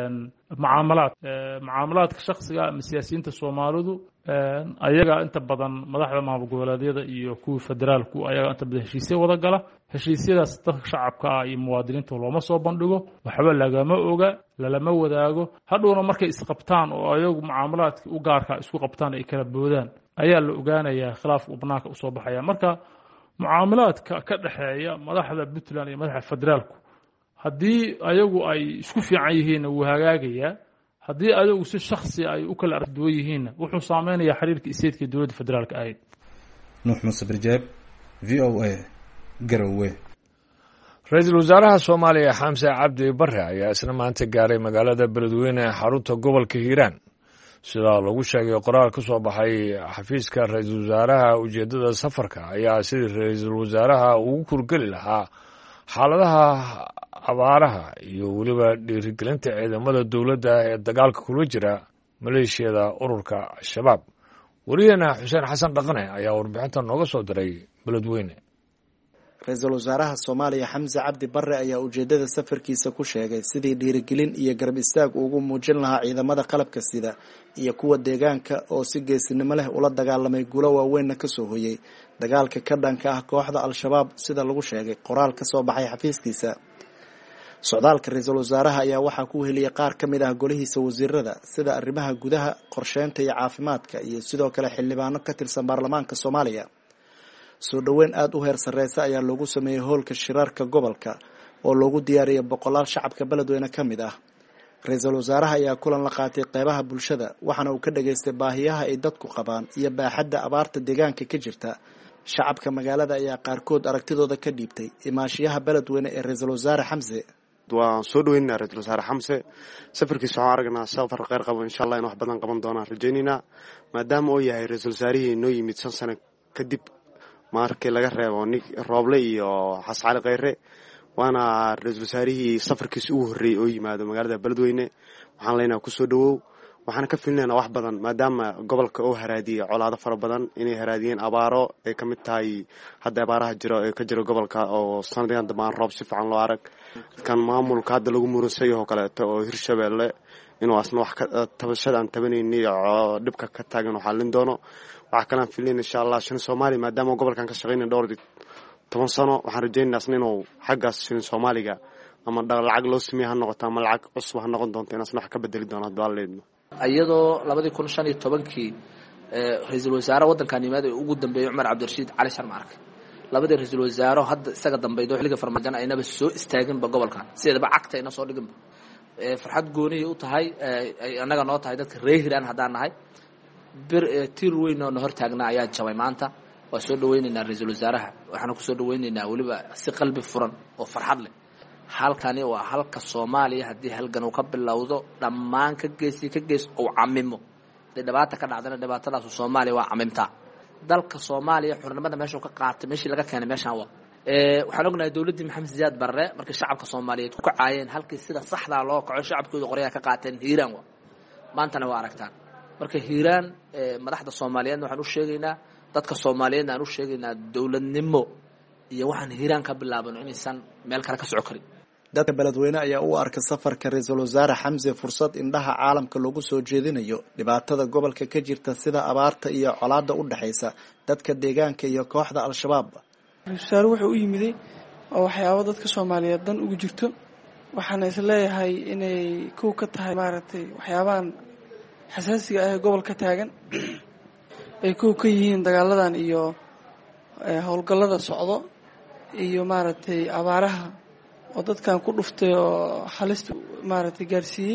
mucaamalaadka shakhsiga ama siyaasiyiinta soomaalidu ayaga inta badan madaxda maamul goboleedyada iyo kuwii federaalku ayaga inta badan heshiisya wada gala heshiisyadaas dadka shacabka ah iyo muwaadiniinta looma soo bandhigo waxba lagama oga lalama wadaago hadhowna markay isqabtaan oo ayagu mucaamalaadka u gaarka isku qabtaan ay kala boodaan ayaa la ogaanayaa khilaafka banaanka usoo baxaya marka mucaamalaadka ka dhexeeya madaxda puntland iyo madaxda federaalku haddii ayagu ay isku fiican yihiinna wuu hagaagayaa haddii ayagu si shaksi ay u kala arduwan yihiinna wuxuu saameynayaa xiriirka isteedka dowladda federaalka ahayd nuux muuse barjaab v o a garowe ra-iisul wasaaraha soomaaliya xamse cabdi bare ayaa isna maanta gaaray magaalada beledweyne ee xarunta gobolka hiiraan sidaa lagu sheegay qoraal ka soo baxay xafiiska ra-iisul wasaaraha ujeeddada safarka ayaa sidii ra-iisul wasaaraha ugu kurgeli lahaa xaaladaha abaaraha iyo weliba dhiirigelinta ciidamada dowladda ee dagaalka kula jira maleeshiyada ururka al-shabaab wariyaheena xuseen xasan dhaqane ayaa warbixinta nooga soo diray beledweyne ra-iisul wasaaraha soomaaliya xamse cabdi bare ayaa ujeedada safarkiisa ku sheegay sidii dhiirigelin iyo garab istaag ugu muujin lahaa ciidamada qalabka sida iyo kuwa deegaanka oo si geesinimo leh ula dagaalamay guulo waaweynna kasoo hoyay dagaalka ka dhanka ah kooxda al-shabaab sida lagu sheegay qoraal ka soo baxay xafiiskiisa socdaalka ra-iisul wasaaraha ayaa waxaa ku heliyay qaar ka mid ah golihiisa wasiirada sida arrimaha gudaha qorsheynta iyo caafimaadka iyo sidoo kale xildhibaano ka tirsan baarlamaanka soomaaliya soo dhoweyn aada u heer sarreysa ayaa loogu sameeyey hoolka shirarka gobolka oo loogu diyaariyay boqolaal shacabka beledweyne ka mid ah ra-iisul wasaaraha ayaa kulan la qaatay qeybaha bulshada waxaana uu ka dhageystay baahiyaha ay dadku qabaan iyo baaxadda abaarta deegaanka ka jirta shacabka magaalada ayaa qaarkood aragtidooda ka dhiibtay imaashiyaha beledweyne ee ra-iisul wasaare xamse waan soo dhaweynaa ra-iisul wasaare xamse safarkiisa waxaan aragnaa safar kheyr qabo insha allah in wax badan qaban doonaan rajaynaynaa maadaama uu yahay ra-iisul wasaarihii noo yimid 5 sano kadib markii laga reebo nig rooble iyo xasan cali kheyre waana ra-iisul wasaarihii safarkiisa ugu horreeyay oo yimaado magaalada beledweyne waxaan leenahay ku soo dhawow waxaan ka filnaynaa wax badan maadaama gobolka uu haraadiyay colaado fara badan inay haraadiyeen abaaro ay ka mid tahay hadda abaaraha jiro ee ka jiro gobolka oo sanadkan dambaan roob si fiican loo arag kan maamulka hadda lagu muransayo oo kaleeto oo hirshabeelle inuu asna wax tabashada aan tabanayni oo dhibka ka taagan oo xallin doono waxaa kalaan filnayn insha allah shan Soomaali maadaama gobolkan ka shaqeynay dhowr 10 sano waxaan rajaynaynaa asna inuu xaggaas shan Soomaaliga ama lacag loo sameeyo ha noqoto ama lacag cusub ha noqon doonto in asna wax ka bedeli doono dawladda iyadoo 2015 ra-iisul wasaare waddankan yimaad ee ugu dambeeyay Cumar Cabdirashiid Cali Sharma arkay labada ra-iisul wasaare hadda isaga dambeeyay xilliga farmaajo aynaba soo istaagin ba gobolkan sidaba cagta ina soo dhigin farxad gooni u tahay anaga noo tahay dadka reer Hiiraan hadaan nahay bir tir weyn oo hor taagnaa ayaa jabay maanta waa soo dhaweynaynaa ra-iisul wasaaraha waxaan ku soo dhaweynaynaa waliba si qalbi furan oo farxad leh halkani waa halka Soomaaliya hadii halgan uu ka bilowdo dhammaan ka gees oo camimo dhibaato ka dhacdana dhibaatadaas Soomaaliya waa camimta dalka Soomaaliya xornimada meesha ka qaatay meeshii laga keenay meeshan waa waxaan ognahay dowladdii maxamed siyaad barre markii shacabka soomaaliyeed ku kacaayeen halkii sida saxdaa loo kaco shacabkooda qoryaha ka qaateen hiiraan wa maantana waa aragtaan marka hiiraan madaxda soomaaliyeedna waxaan u sheegaynaa dadka soomaaliyeedna aan u sheegaynaa dowladnimo iyo waxaan hiiraan ka bilaabano inaysan meel kale ka soco karin dadka beledweyne ayaa u arka safarka ra-iisul wasaare xamse fursad indhaha caalamka loogu soo jeedinayo dhibaatada gobolka ka jirta sida abaarta iyo colaada u dhexaysa dadka deegaanka iyo kooxda al-shabaab. ra-isul wasaare wuxuu u yimiday oo waxyaabo dadka soomaaliyeed dan ugu jirto waxaana is leeyahay inay kow ka tahay maaragtay waxyaabahan xasaasiga ah ee gobolka taagan ay kow ka yihiin dagaaladan iyo howlgallada socdo iyo maaragtay abaaraha oo dadkan ku dhuftay oo halista maaragtay gaarsiiyey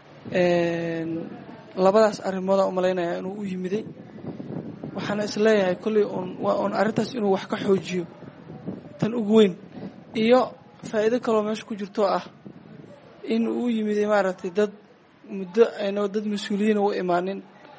labadaas arrimooda umalaynaya inuu u yimiday waxaana is leeyahay kolley waa un arrintaas inuu wax ka xoojiyo tan ugu weyn iyo faa'iido kaloo meesha ku jirto ah in uu yimiday maaragtay dad muddo ayna dad mas-uuliyiin u imaanin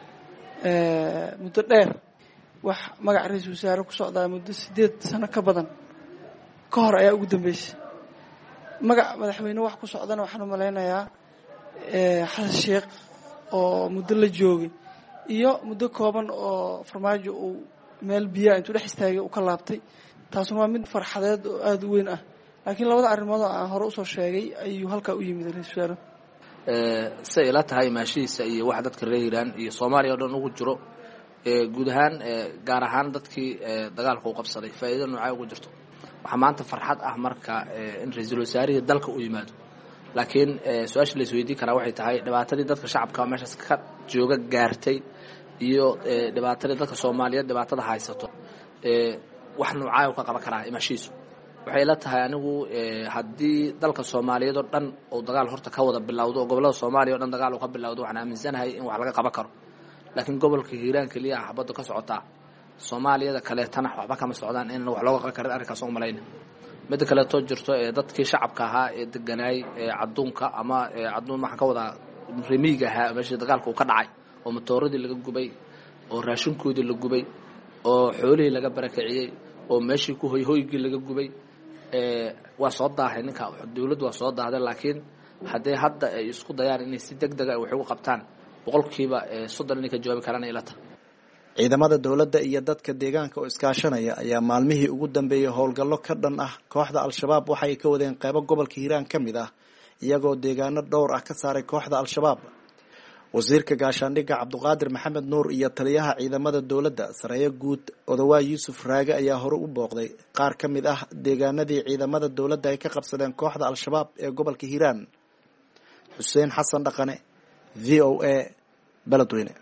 muddo dheer wax magac ra-iisul wasaare ku socdaa muddo 8 sano ka badan ka hor ayaa ugu dambeysay magac madaxweyne wax ku socdana waxaan u malaynayaa xasan sheekh oo muddo la joogay iyo muddo kooban oo farmaajo uu meel biyaa intuu dhex istaagay uu ka laabtay taasuna waa mid farxadeed oo aada u weyn ah laakiin labada arrimood oo aan hore usoo sheegay ayuu halkaa u yimid ra-isul wasaare say ila tahay maashihiisa iyo wax dadka reer hiiraan iyo soomaaliya oo dhan ugu jiro guud ahaan gaar ahaan dadkii dagaalka u qabsaday faa'iido noocay ugu jirto waxaa maanta farxad ah marka in ra-iisul wasaarihii dalka u yimaado laakiin su-aasha la isweydiin karaa waxay tahay dhibaatadii dadka shacabka meeshaas ka jooga gaartay iyo dhibaatadii dadka soomaaliyeed dhibaatada haysato wax noocay u ka qaban karaa imaashiisu waxay ila tahay anigu haddii dalka soomaaliyeed oo dhan uu dagaal horta ka wada bilowdo oo gobollada soomaaliya o dhan dagaal uu ka bilowdo waxaan aaminsanahay in wax laga qaban karo laakiin gobolka hiiraan keliya ah xabaddu ka socotaa soomaaliyada kaleetana waxba kama socdaan in wax looga qaban karin arrinkaas oo malayna midda kaleetoo jirto dadkii shacabka ahaa ee deganaay cadduunka ama cadduun waxaan ka wadaa remiiga ahaa meeshii dagaalka uu ka dhacay oo matooradii laga gubay oo raashinkoodii la gubay oo xoolihii laga barakiciyey oo meeshii ku hoyhoygii laga gubay waa soo daahay ninka dawladdu waa soo daahday laakiin haddii hadda ay isku dayaan inay si deg dega wax ugu qabtaan boqolkiiba 30 inay ka jawaabi karaan ilata ciidamada dowladda iyo dadka deegaanka oo iskaashanaya ayaa maalmihii ugu dambeeyay howlgallo ka dhan ah kooxda al-shabaab waxa ay ka wadeen qaybo gobolka hiiraan ka mid ah iyagoo deegaano dhowr ah ka saaray kooxda al-shabaab wasiirka gaashaandhigga cabduqaadir maxamed nuur iyo taliyaha ciidamada dowladda sareeyo guud odawaa yuusuf raage ayaa hore u booqday qaar ka mid ah deegaanadii ciidamada dowladda ay ka qabsadeen kooxda al-shabaab ee gobolka hiiraan xuseen xasan dhaqane v o a beledweyne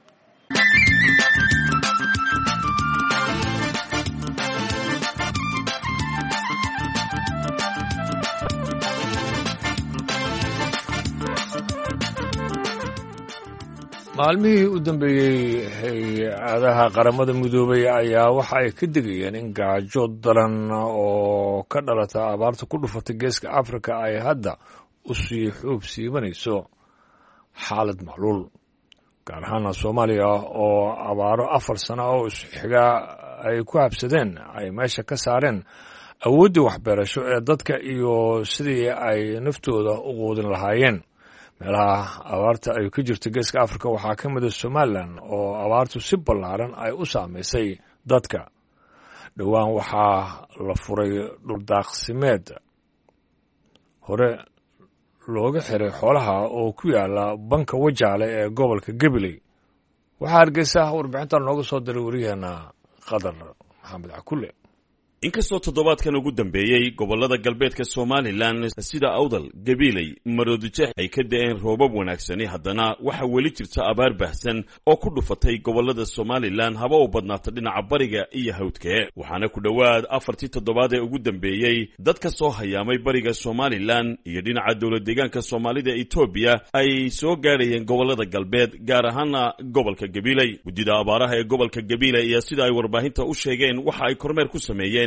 maalmihii u dambeeyey hay-adaha qaramada midoobay ayaa waxa ay ka digayeen in gaajo daran oo ka dhalata abaarta ku dhufatay geeska afrika ay hadda u sii xuub siibanayso xaalad macluul gaar ahaana soomaaliya oo abaaro 4 sano oo isxigaa ay ku habsadeen ay meesha ka saareen awooddii waxbeerasho ee dadka iyo sidii ay naftooda u quudin lahaayeen meelaha abaarta ay ka jirto geeska afrika waxaa ka mid ah somalilan oo abaartu si ballaaran ay u saamaysay dadka dhowaan waxaa la furay dhuldaaqsimeed hore looga xiray xoolaha oo ku yaala banka wajaale ee gobolka gabiley waxaa hargeysa warbixintan nooga soo diray wariyaheena qadar maxamed cakulle inkastoo toddobaadkan ugu dambeeyey gobollada galbeedka somalilan sida awdal gabiiley maroodijeex ay ka da'een roobab wanaagsani haddana waxaa weli jirta abaar baahsan oo ku dhufatay gobollada somalilan haba u badnaata dhinaca bariga iyo hawdkee waxaana ku dhowaad 4 toddobaad ee ugu dambeeyey dad ka soo hayaamay bariga somalilan iyo dhinaca dowlad deegaanka soomaalida etoobiya ay soo gaadhayeen gobollada galbeed gaar ahaana gobolka gabiiley guddida abaaraha ee gobolka gabiiley ayaa sida ay warbaahinta u sheegeen waxa ay kormeer ku sameeyeen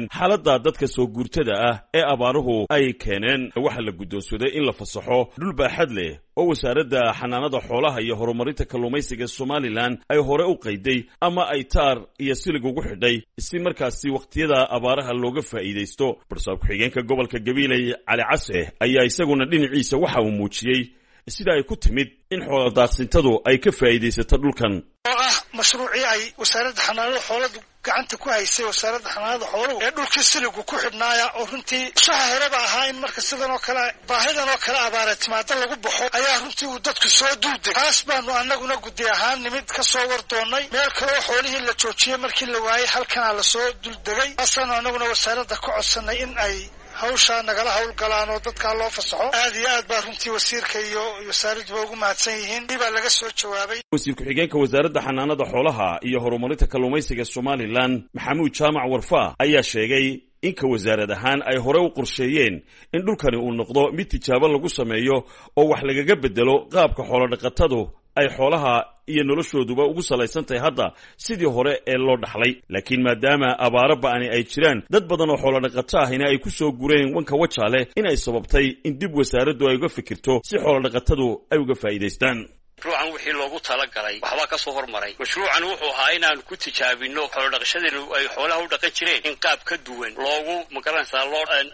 hadleen xaaladda dadka soo guurtada ah ee abaaruhu ay keeneen. waxaa la guddoonsaday in la fasaxo dhul baaxad leh oo wasaaradda xanaanada xoolaha iyo horumarinta kalluumaysiga Somaliland ay hore u qayday ama ay taar iyo silig ugu xidhay si markaasi waqtiyada abaaraha looga faa'iideysto. barsaab ku-xigeenka gobolka Gabiley Cali Case ayaa isaguna dhinaciisa waxa uu muujiyey sida ay ku timid in xoolo daaqsintadu ay ka faa'iideysato dhulkan. mashruucii ay wasaaradda xanaanada xoolaha gacanta ku haysay wasaaradda xanaanada xooluhu ee dhulkii siligu ku xidhnaaya oo runtii shaha hereba ahaa in marka sidan oo kale baahidan oo kale abaara timaada lagu baxo ayaa runtii uu dadku soo duuday. taas baanu annaguna guddi ahaan nimid ka soo war doonnay. meel kale oo xoolihii la joojiyey markii la waayey halkanaa lasoo duldegay. taasaanu annaguna wasaaradda ka codsanay in ay hawshaa nagala hawlgalaan oo dadkaa loo fasaxo. aad iyo aad baa runtii wasiirka iyo wasaaradduba ugu mahadsan yihiin. dibaa laga soo jawaabay. wasiir ku-xigeenka wasaaradda xanaanada xoolaha iyo horumarinta kalluumaysiga Somaliland Maxamuud Jaamac Warfaa ayaa sheegay in ka wasaarad ahaan ay hore u qorsheeyeen in dhulkani uu noqdo mid tijaabo lagu sameeyo oo wax lagaga bedelo qaabka xoolo dhaqatadu ay xoolaha iyo noloshooduba ugu salaysan tahay hadda sidii hore ee loo dhaxlay. laakiin maadaama abaaro ba'ani ay jiraan dad badan oo xoolo dhaqato ahina ay ku soo gureen wanka wajaale in ay sababtay in dib wasaaraddu ay uga fikirto si xoolo dhaqatadu ay uga faa'iidaystaan. mashruucan wixii loogu talagalay waxbaa ka soo hormaray. mashruucan wuxuu ahaa inaan ku tijaabino xoolo dhaqashadeenu ay xoolaha u dhaqan jireen in qaab ka duwan loogu magaranaysaa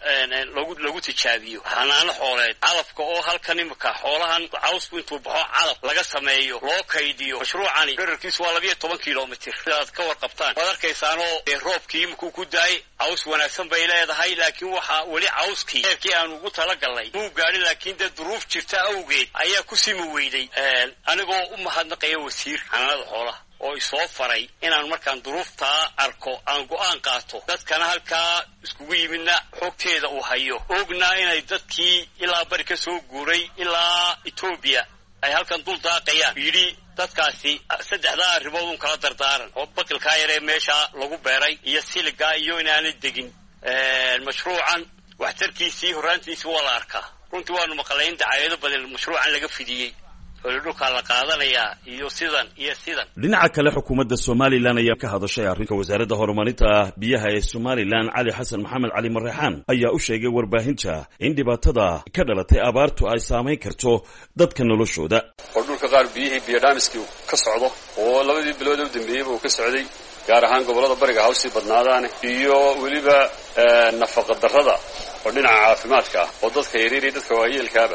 lagu tijaabiyo xanaano xooleed. calafka oo halkan imika xoolahan cawsku intuu baxo calaf laga sameeyo loo kaydiyo. mashruucani dherarkiisu waa 12 kilomitir sidaad ka warqabtaan. waad arkaysaanoo roobkii imikuu ku daay caws wanaagsan bay leedahay laakiin waxaa weli cawskii eerkii aan ugu talagalnay muu gaadhin laakiin dee duruuf jirta awgeed ayaa ku simi weyday. anigoo u mahadnaqaya wasiir xanaanada xoolaha oo isoo faray inaan markaan duruuftaa arko aan go'aan qaato. dadkana halkaa iskugu yimidna xogteeda uu hayo ogna inay dadkii ilaa bari ka soo guuray ilaa Ethiopia ay halkan dul daaqayaan. yidhi dadkaasi saddexdaa arrimood un kala dardaaran oo bakilkaa yaree meesha lagu beeray iyo siligaa iyo inaanay degin. mashruucan waxtarkiisii horraantiisii waa la arkaa. runtii waanu maqalay in dacayado badan mashruucan laga fidiyey oo dhulka la qaadanayaa iyo sidan. dhinaca kale xukuumadda Somaliland ayaa ka hadashay arrinka wasaaradda horumarinta biyaha ee Somaliland Cali Xasan Maxamed Cali Marreexaan ayaa u sheegay warbaahinta in dhibaatada ka dhalatay abaartu ay saameyn karto dadka noloshooda. oo dhulka qaar biyo dhaamiskii ka socdo oo labadii bilood u dambeeyay uu ka socday gaar ahaan gobolada bariga hawsii badnaadaan iyo weliba nafaqa darrada oo dhinaca caafimaadka ah oo dadka yaryar iyo dadka waayeelkaaba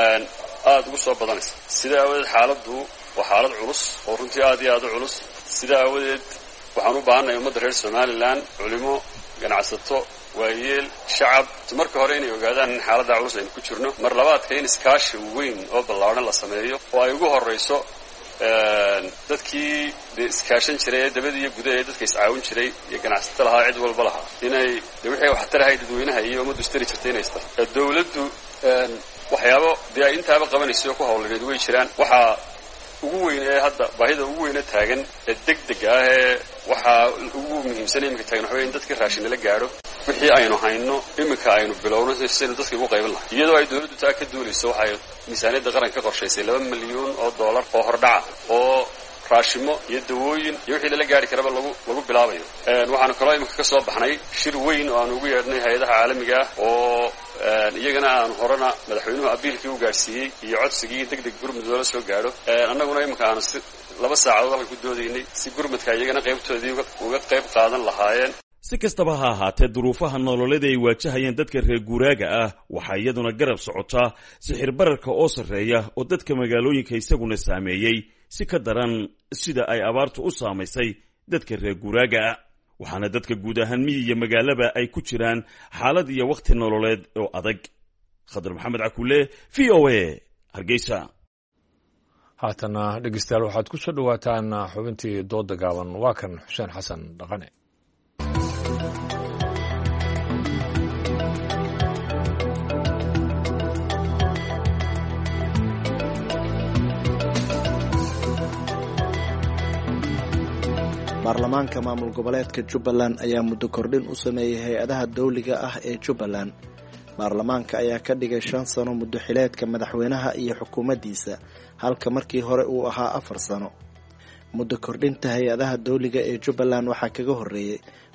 aad ugu soo badanaysa. sidaa aawadeed xaaladdu waa xaalad culus oo runtii aad iyo aad u culus. sidaa aawadeed waxaan u baahannahay ummadda reer Somaliland culimo ganacsato waayeel shacab marka hore inay ogaadaan in xaaladda culus aynu ku jirno. mar labaadka in iskaashi weyn oo ballaaran la sameeyo oo ay ugu horrayso dadkii iskaashan jiray ee dabada iyo gudaha ee dadka iscaawin jiray iyo ganacsato lahaa cid walba lahaa inay wixii waxtar ahay dadweynaha iyo ummaddu istari jirtay inay istar. dawladdu waxyaabo dee ay intaaba qabanayso ku hawlaneed way jiraan. waxaa ugu weyn ee hadda baahida ugu weyna taagan ee degdega ah ee waxaa ugu muhiimsan iminka taagan waxa weeye in dadkii raashin la gaadho. wixii aynu hayno iminka aynu bilowno sidaynu dadka ugu qaybin lahay. iyadoo ay dawladdu taa ka duulayso waxay miisaaniyadda qaranka ka qorshaysay $2 milyan oo hordhaca oo raashimo iyo dawooyin iyo wixii lala gaari karaba lagu bilaabayo. waxaanu kaloo iminka ka soo baxnay shir weyn oo aan ugu yeedhnay hay-adaha caalamiga ah oo iyagana aan horena madaxweynuhu abiilkii u gaadhsiiyey iyo codsigii degdeg gurmud loola soo gaadho. annaguna iminka aanu 2 saacadood halka ku doodaynay si gurmudka iyagana qaybtoodii uga qayb qaadan lahaayeen. si kastaba ha ahaatee duruufaha nololeed ay waajahayeen dadka reer guuraaga ah waxaa iyaduna garab socotaa sixir bararka oo sarreeya oo dadka magaalooyinka isaguna saameeyey si ka daran sida ay abaartu u saamaysay dadka reer guuraaga ah. waxaana dadka guud ahaan miyi iyo magaalaba ay ku jiraan xaalad iyo wakhti nololeed oo adag. khadar maxamed cakuule VOA Hargeysa. haatana dhegeystayaal waxaad ku soo dhawaataan xubintii dooda gaaban. waa kan Xuseen Xasan Dhaqane. baarlamaanka maamul goboleedka Jubbaland ayaa muddo kordhin u sameeyay hay-adaha dawliga ah ee Jubbaland. baarlamaanka ayaa ka dhigay 5 sano muddo xileedka madaxweynaha iyo xukuumaddiisa halka markii hore uu ahaa 4 sano. muddo kordhinta hay-adaha dawliga ee Jubbaland waxaa kaga horeeyay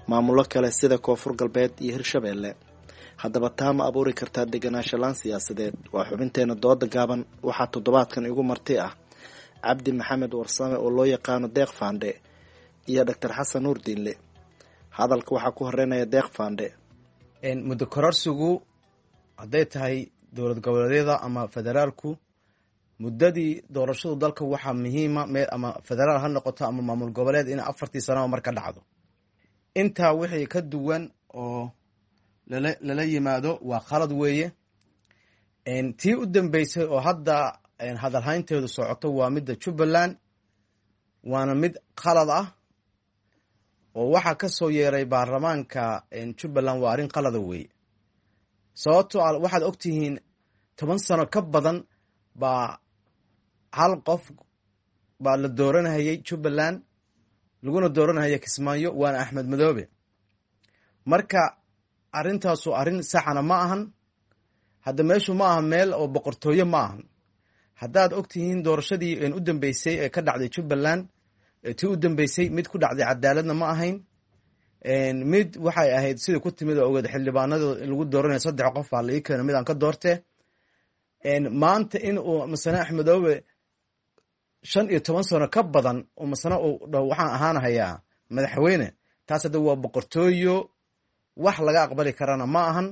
maamulo kale sida koonfur galbeed iyo hirshabeelle. haddaba taa ma abuuri kartaa deganaansho laan siyaasadeed? waa xubinteena dooda gaaban. waxaa toddobaadkan igu marti ah cabdi maxamed warsame oo loo yaqaano deeq faandhe iyo doctor xasan nuur diinle. hadalka waxaa ku horeynaya deeq faandhe. muddo kororsigu hadday tahay dowlad goboleedyada ama federaalku, muddadii doorashadu dalka waxaa muhiima ama federaal ha noqoto ama maamul goboleed in 4 sano mar ka dhacdo. intaa wixii ka duwan oo lala yimaado waa khalad weeye. tii u dambeysay oo hadda hadalhaynteedu socoto waa midda Jubbaland, waana mid khalad ah oo waxaa ka soo yeeray baarlamaanka Jubbaland. waa arrin qalada weeye, sababtoo ah waxaad ogtihiin 10 sano ka badan baa hal qof baa la dooranayay Jubbaland, laguna dooranaya Kismaayo, waana Axmed Madoobe. marka arrintaasu arrin saxana ma ahan. hadda meeshu ma aha meel oo boqortooyo ma ahan. haddaad ogtihiin doorashadii u dambeysay ee ka dhacday Jubbaland, tii u dambeysay mid ku dhacday cadaaladna ma ahayn. mid waxay ahayd sida ku timid oo ogeed xildhibaanada lagu dooranayo 3 qof baa la ii keenay mid aan ka doorte. maanta in uu masana Axmed Madoobe 15 sano ka badan oo masana uu dhaw waxaan ahaanayaa madaxweyne, taas hadda waa boqortooyo, wax laga aqbali karana ma ahan.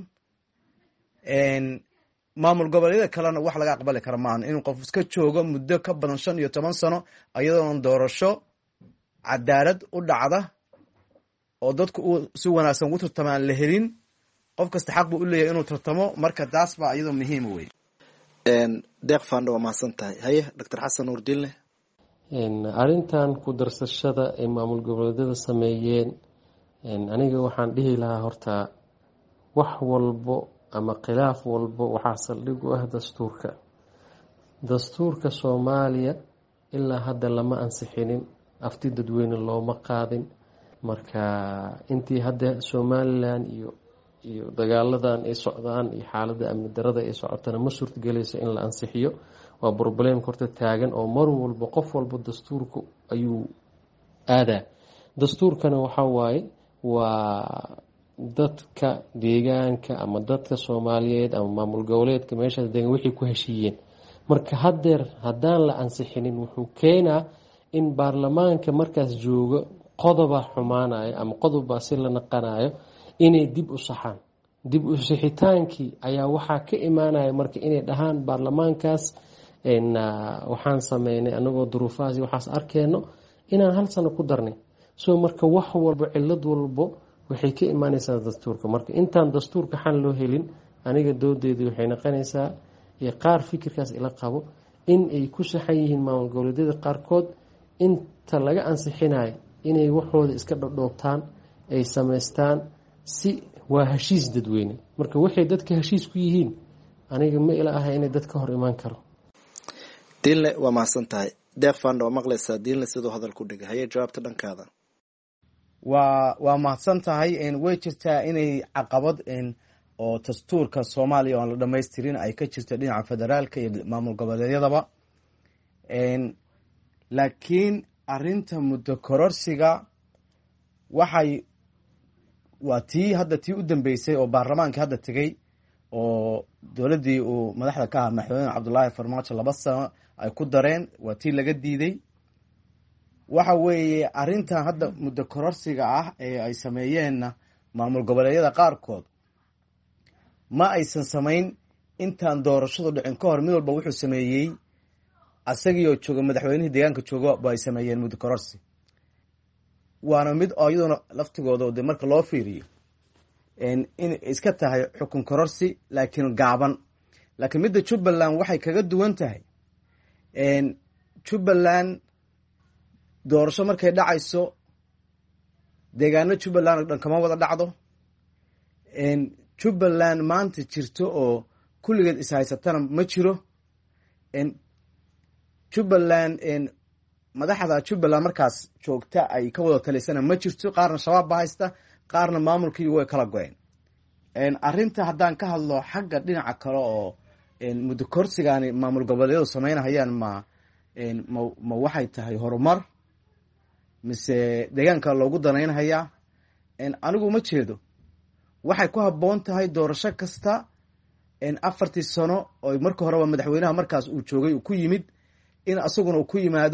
maamul goboleedyada kalena wax laga aqbali kara ma ahan inuu qof iska joogo muddo ka badan 15 sano ayadoon doorasho cadaalad u dhacda oo dadku uu si wanaagsan ugu tartamaan la helin. qof kasta xaq buu u leeyahay inuu tartamo, marka taas baa iyadoo muhiim wey. deeq faandhe waa mahadsan tahay. haye doctor xasan nuur diinle. arrintan ku darsashada ay maamul goboleedyada sameeyeen, aniga waxaan dhihi lahaa horta wax walbo ama khilaaf walbo waxaa saldhig u ah dastuurka. dastuurka Soomaaliya ilaa hadda lama ansixinin, afti dadweyne looma qaadin. marka intii hadda Somaliland iyo dagaaladan ay socdaan iyo xaaladda amni darada ay socotana ma suurtagelayso in la ansixiyo. waa problem horta taagan oo mar walba qof walba dastuurku ayuu aadaa. dastuurkana waxa waaye waa dadka deegaanka ama dadka Soomaaliyeed ama maamul goboleedka meeshaas deegaan wixii ku heshiiyeen. marka haddeer haddaan la ansixinin wuxuu keenaa in baarlamaanka markaas joogo qodoba xumaanayo ama qodoba si la naqanayo inay dib u saxaan. dib u sixitaankii ayaa waxaa ka imaanaya marka inay dhahaan baarlamaankaas waxaan sameynay anagoo duruufahaas waxaas arkeeno inaan 1 sano ku darnay. soo marka wax walbo cilad walbo waxay ka imaanaysaa dastuurka. marka intaan dastuurka xal loo helin, aniga doodeedu waxay noqonaysaa iyo qaar fikirkaas ila qabo in ay ku saxan yihiin maamul goboleedyada qaarkood inta laga ansixinayo inay waxooda iska dhadhoobtaan, ay samaystaan si waa heshiis dadweyne. marka waxay dadka heshiis ku yihiin aniga ma ila aha inay dadka hor imaan karo. diinle waa mahadsan tahay. deeq faandhe waa maqlaysaa diinle siduu hadal ku dhigay. haye jawaabta dhankaada. waa mahadsan tahay. way jirtaa inay caqabad oo dastuurka Soomaaliya oo la dhammaystirin ay ka jirto dhinaca federaalka iyo maamul goboleedyadaba. laakiin arrinta muddo kororsiga waa tii u dambeysay oo baarlamaanka hadda tegey oo dowladdii uu madaxda ka ahaa madaxweyne Cabdullaahi Farmaajo 2 sano ay ku dareen, waa tii laga diiday. waxa weeye arrintan hadda muddo kororsiga ah ee ay sameeyeenna maamul goboleedyada qaarkood ma aysan samayn intaan doorashadu dhicin ka hor. mid walba wuxuu sameeyey asagii oo jooga madaxweynihii deegaanka jooga ba ay sameeyeen muddo kororsi. waana mid oo iyaduna laftigooda de marka loo fiiriyo in iska tahay xukun kororsi laakiin gaaban. laakiin midda Jubbaland waxay kaga duwan tahay. Jubbaland doorasho markay dhacayso deegaano Jubbaland dhan kama wada dhacdo. Jubbaland maanta jirto oo kulligeed is haysatana ma jiro. Jubbaland madaxda Jubbaland markaas joogta ay ka wada talisana ma jirto. qaarna shabaab ba haysta, qaarna maamulkii way kala go'een. arrinta haddaan ka hadlo xagga dhinaca kale oo muddo korsigaani maamul goboleedyadu sameynayaan ma waxay tahay horumar mise deegaanka loogu danaynhayaa? anigu ma jeedo waxay ku habboon tahay doorasho kasta 4 sano oo marka horeba madaxweynaha markaas uu joogay uu ku yimid in asaguna uu ku yimaado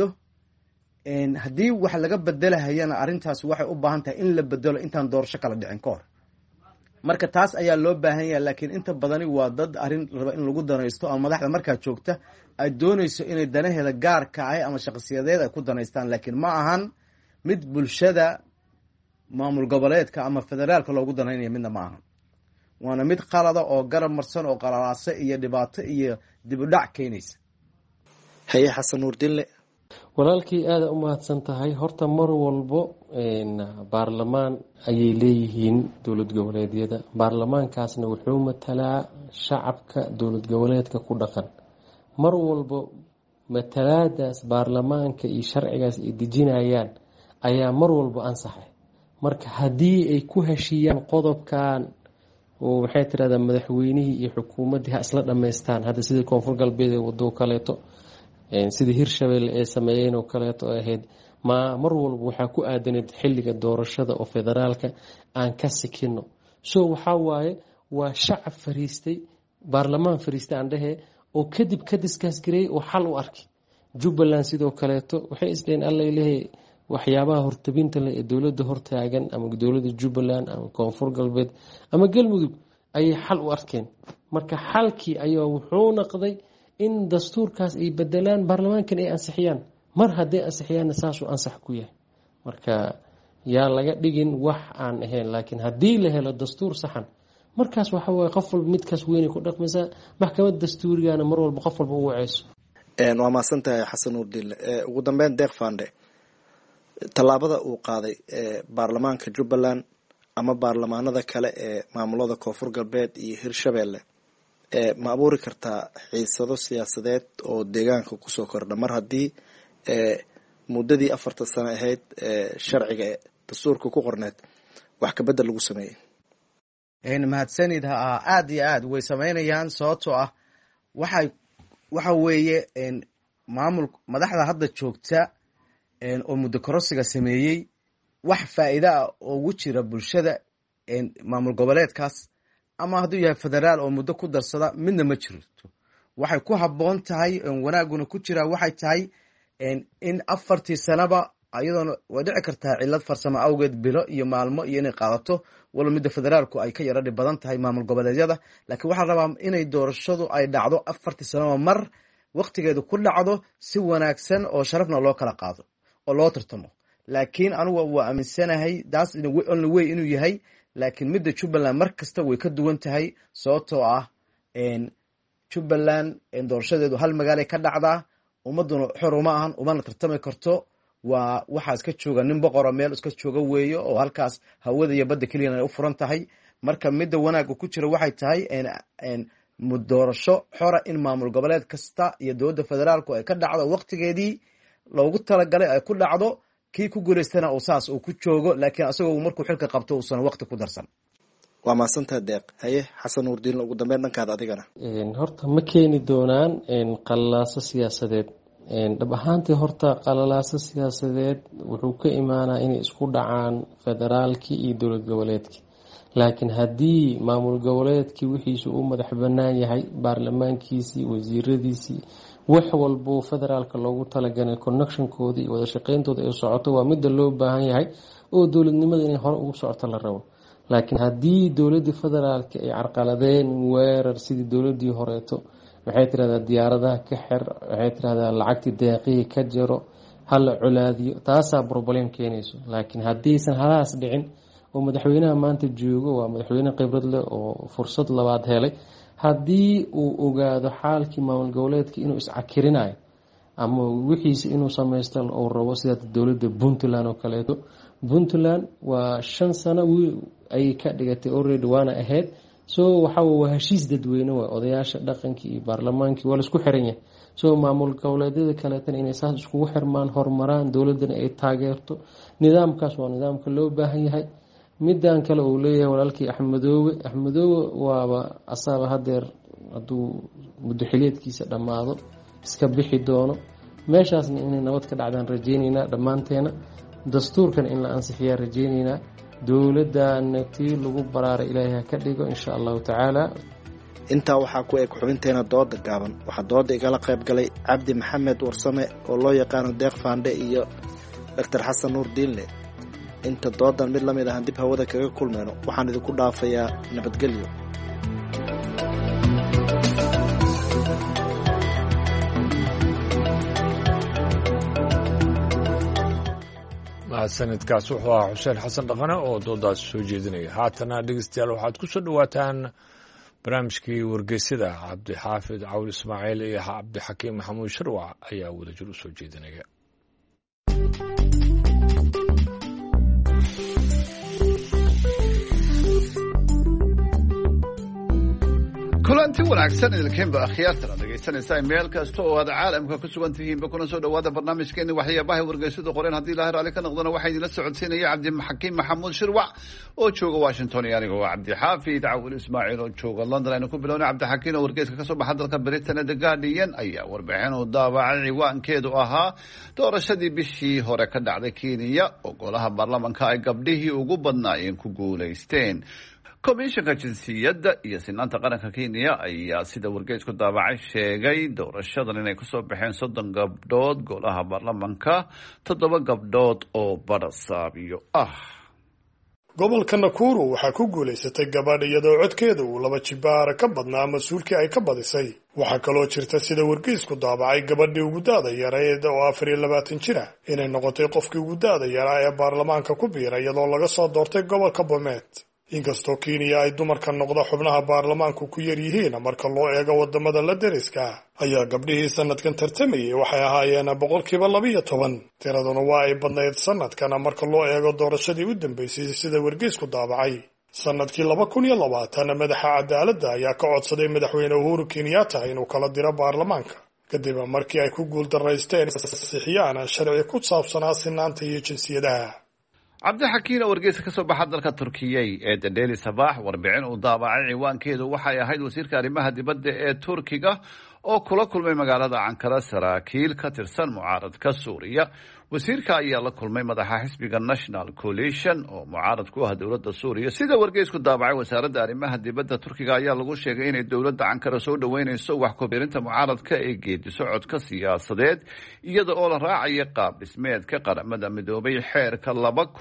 haddii wax laga bedelahayana arrintaas waxay u baahan tahay in la bedelo intaan doorasho kala dhicin ka hor marka taas ayaa loo baahan yahay laakiin inta badani waa dad arrin raba in lagu danaysto ama madaxda markaa joogta ay doonayso inay danaheeda gaarka ah ama shakhsiyadeed ay ku danaystaan laakiin ma ahan mid bulshada maamul goboleedka ama federaalka loogu danaynayo midna ma ahan waana mid qalada oo garab marsan oo qalalaase iyo dhibaato iyo dib u dhac keenaysa haye xasan nuur dille walaalkii aada u mahadsan tahay horta mar walbo baarlamaan ayay leeyihiin dowlad goboleedyada baarlamaankaasna wuxuu matalaa shacabka dowlad goboleedka ku dhaqan mar walbo matalaadaas baarlamaanka iyo sharcigaas ay dejinayaan ayaa mar walbo ansaxay marka haddii ay ku heshiiyaan qodobkan oo waxay tiraahdaa madaxweynihii iyo xukuumaddii ha isla dhammaystaan hadda sidii koonfur galbeed ee waddo kaleeto sidii hirshabelle ee sameeyeen oo kaleeto ahayd mar walba waxaa ku aadanayd xilliga doorashada oo federaalka aan ka sikino so waxaa waaye waa shacab fariistay baarlamaan fariistay aan dhehe oo kadib ka diskaas gareeyay oo xal u arkay jubbaland sidoo kaleeto waxay isdheen allay lehe waxyaabaha hortabinta leh ee dowladda hortaagan ama dowladda jubbaland ama koonfur galbeed ama galmudug ayay xal u arkeen marka xalkii ayaa wuxuu noqday in dastuurkaas ay bedelaan baarlamaankan ay ansixiyaan mar hadday ansixiyaanna saasuu ansax ku yahay marka yaa laga dhigin wax aan ahayn laakiin haddii la helo dastuur saxan markaas waxa waaye qof walba midkaas weynay ku dhaqmaysaa maxkamad dastuurigana mar walba qof walba u waceyso waa mahadsan tahay xasan nuur dille ugu dambeyn deeq fande tallaabada uu qaaday baarlamaanka jubbaland ama baarlamaanada kale ee maamulada koonfur galbeed iyo hirshabelle ma abuuri kartaa xiisado siyaasadeed oo deegaanka kusoo kordha mar haddii muddadii 4 sano ahayd sharciga dastuurka ku qorneed wax ka bedel lagu sameeyey mahadsanid aada iyo aad way sameynayaan sababtoo ah waxa weeye maamul madaxda hadda joogta oo muddo kororsiga sameeyey wax faa'iido ah oo ugu jira bulshada maamul goboleedkaas ama hadduu yahay federaal oo muddo ku darsada midna ma jirto waxay ku habboon tahay wanaaguna ku jira waxay tahay in 4 sanaba ayadoona way dhici kartaa cilad farsamo awgeed bilo iyo maalmo iyo inay qaadato wala midda federaalku ay ka yara dhib badan tahay maamul goboleedyada laakiin waxaa rabaa inay doorashadu ay dhacdo 4 sanaba mar waqtigeedu ku dhacdo si wanaagsan oo sharafna loo kala qaado oo loo tartamo laakiin anigu waa aaminsanahay daas only way inuu yahay laakiin midda jubbaland mar kasta way ka duwan tahay sababtoo ah jubbaland doorashadeedu hal magaalay ka dhacdaa ummaduna xor uma ahan umana tartami karto waa waxaa iska jooga nin boqora meel iska jooga weeyo oo halkaas hawada iyo badda keliyana ay u furan tahay marka midda wanaagga ku jira waxay tahay doorasho xora in maamul goboleed kasta iyo dowladda federaalku ay ka dhacdo waqtigeedii loogu talagalay ay ku dhacdo kii ku guulaystana uu saas uu ku joogo laakiin asagoo markuu xilka qabto uusan waqti ku darsan waa mahadsantaha deeq haye xasan nuur diin ugu dambeyn dhankaada adigana horta ma keeni doonaan qalalaaso siyaasadeed dhab ahaantii horta qalalaaso siyaasadeed wuxuu ka imaanaa inay isku dhacaan federaalkii iyo dowlad goboleedkii laakiin haddii maamul goboleedkii wixiisu uu madax banaan yahay baarlamaankiisii wasiiradiisii wax walbo federaalka loogu talagalay connectionkooda iyo wada shaqeyntooda ay socoto waa midda loo baahan yahay oo dowladnimada inay hore ugu socoto la rabo laakiin haddii dowladii federaalka ay carqaladeen weerar sidii dowladii horeeto waxay tirahdaa diyaaradaha ka xer waxay tirahdaa lacagtii deeqihii ka jaro hala colaadiyo taasaa problem keenayso laakiin haddiisan halaas dhicin oo madaxweynaha maanta joogo waa madaxweyne khibrad leh oo fursad labaad helay haddii uu ogaado xaalkii maamul goboleedka inuu iscakirinayo ama wixiisa inuu samaysto uu rabo sida dowladda puntland oo kaleeto puntland waa 5 sano ayay ka dhigatay already waana ahayd so waxa waa heshiis dadweyne waa odayaasha dhaqankii iyo baarlamaankii waa la isku xiran yahay so maamul goboleedyada kaleetana inay saas iskugu xirmaan horumaraan dowladana ay taageerto nidaamkaas waa nidaamka loo baahan yahay midan kale uu leeyahay walaalkii axmedoowe waaba asaaba hadeer hadduu muddo xiliyeedkiisa dhammaado iska bixi doono meeshaasna inay nabad ka dhacdaan rajeyneynaa dhammaanteena dastuurkan in la ansixiyaa rajeyneynaa dowladdaana tii lagu baraaray ilaahay ha ka dhigo insha allahu tacaala. intaa waxaa ku eg xubinteena dooda gaaban. waxaa dooda igala qayb galay cabdi maxamed warsame oo loo yaqaano deeq faandhe iyo doctor xasan nuur diinle. inta doodan mid lamid ahan dib hawada kaga kulmayno waxaan idinku dhaafayaa nabadgelyo. mahadsanidkaas wuxuu ahaa xuseen xasan dhaqane oo doodaas soo jeedinaya. haatana dhegeystayaal waxaad ku soo dhowaataan barnaamijkii wargeysada. cabdixaafid cawl ismaaciil iyo cabdixakiim maxamuud sharwac ayaa wadajir u soo jeedinaya. kulanti wanaagsan idinkiinba akhyaartan aad dhegaysanaysaa meel kasta oo aad caalamka ku sugan tihiinba kuna soo dhowaada barnaamijkeeni waxyaabaha wargeysada qoreen. haddii ilaahay raalli ka noqdona waxaa idinla socodsiinaya cabdixakiim maxamuud shirwac oo jooga washington iyo aniga waa cabdixaafid cawil ismaaciil oo jooga london. aynu ku bilowna cabdixakiim oo wargeyska kasoo baxa dalka britain The Guardian ayaa warbixin uu daabacay ciwaankeedu ahaa doorashadii bishii hore ka dhacday Kenya oo golaha baarlamanka ay gabdhihii ugu badnaayeen ku guulaysteen. komishanka jinsiyadda iyo sinaanta qaranka Kenya ayaa sida wargeysku daabacay sheegay doorashadan inay kusoo baxeen 30 gabdhood golaha baarlamanka, 7 gabdhood oo badhasaabiyo ah. gobolka Nakuru waxaa ku guulaysatay gabadh iyadoo codkeeda uu 2 jibaar ka badnaa mas-uulkii ay ka badisay. waxaa kaloo jirta sida wargeysku daabacay gabadhii ugu daada yareed oo 24 jir ah inay noqotay qofkii ugu daada yaraa ee baarlamaanka ku biiray iyadoo laga soo doortay gobolka Bomet. inkastoo Kenya ay dumarka noqda xubnaha baarlamaanku ku yar yihiin marka loo eego wadamada la deriska ayaa gabdhihii sanadkan tartamayay waxay ahaayeen 12%. tiraduna waa ay badnayd sanadkan marka loo eego doorashadii u dambeysay sida wargeysku daabacay. sanadkii 2020 madaxa cadaaladda ayaa ka codsaday madaxweyne Uhuru Kenyatta inuu kala diro baarlamaanka kadib markii ay ku guuldareysteen saxiixiyaan sharci ku saabsanaa sinaanta iyo jinsiyadaha. cabdixakiin oo wargeyska kasoo baxa dalka Turkiya ee The Daily Sabah warbixin uu daabacay ciwaankeedu waxay ahayd wasiirka arrimaha dibadda ee Turkiga oo kula kulmay magaalada Ankara saraakiil ka tirsan mucaaradka Suuriya. wasiirka ayaa la kulmay madaxa xisbiga National Coalition oo mucaarad ku ah dowladda Suuriya. sida wargeysku daabacay wasaaradda arrimaha dibadda Turkiga ayaa lagu sheegay inay dowladda Ankara soo dhaweynayso wax ku biirinta mucaaradka ee geedi socodka siyaasadeed iyada oo la raacayo qaab dhismeedka qaramada midoobay xeerka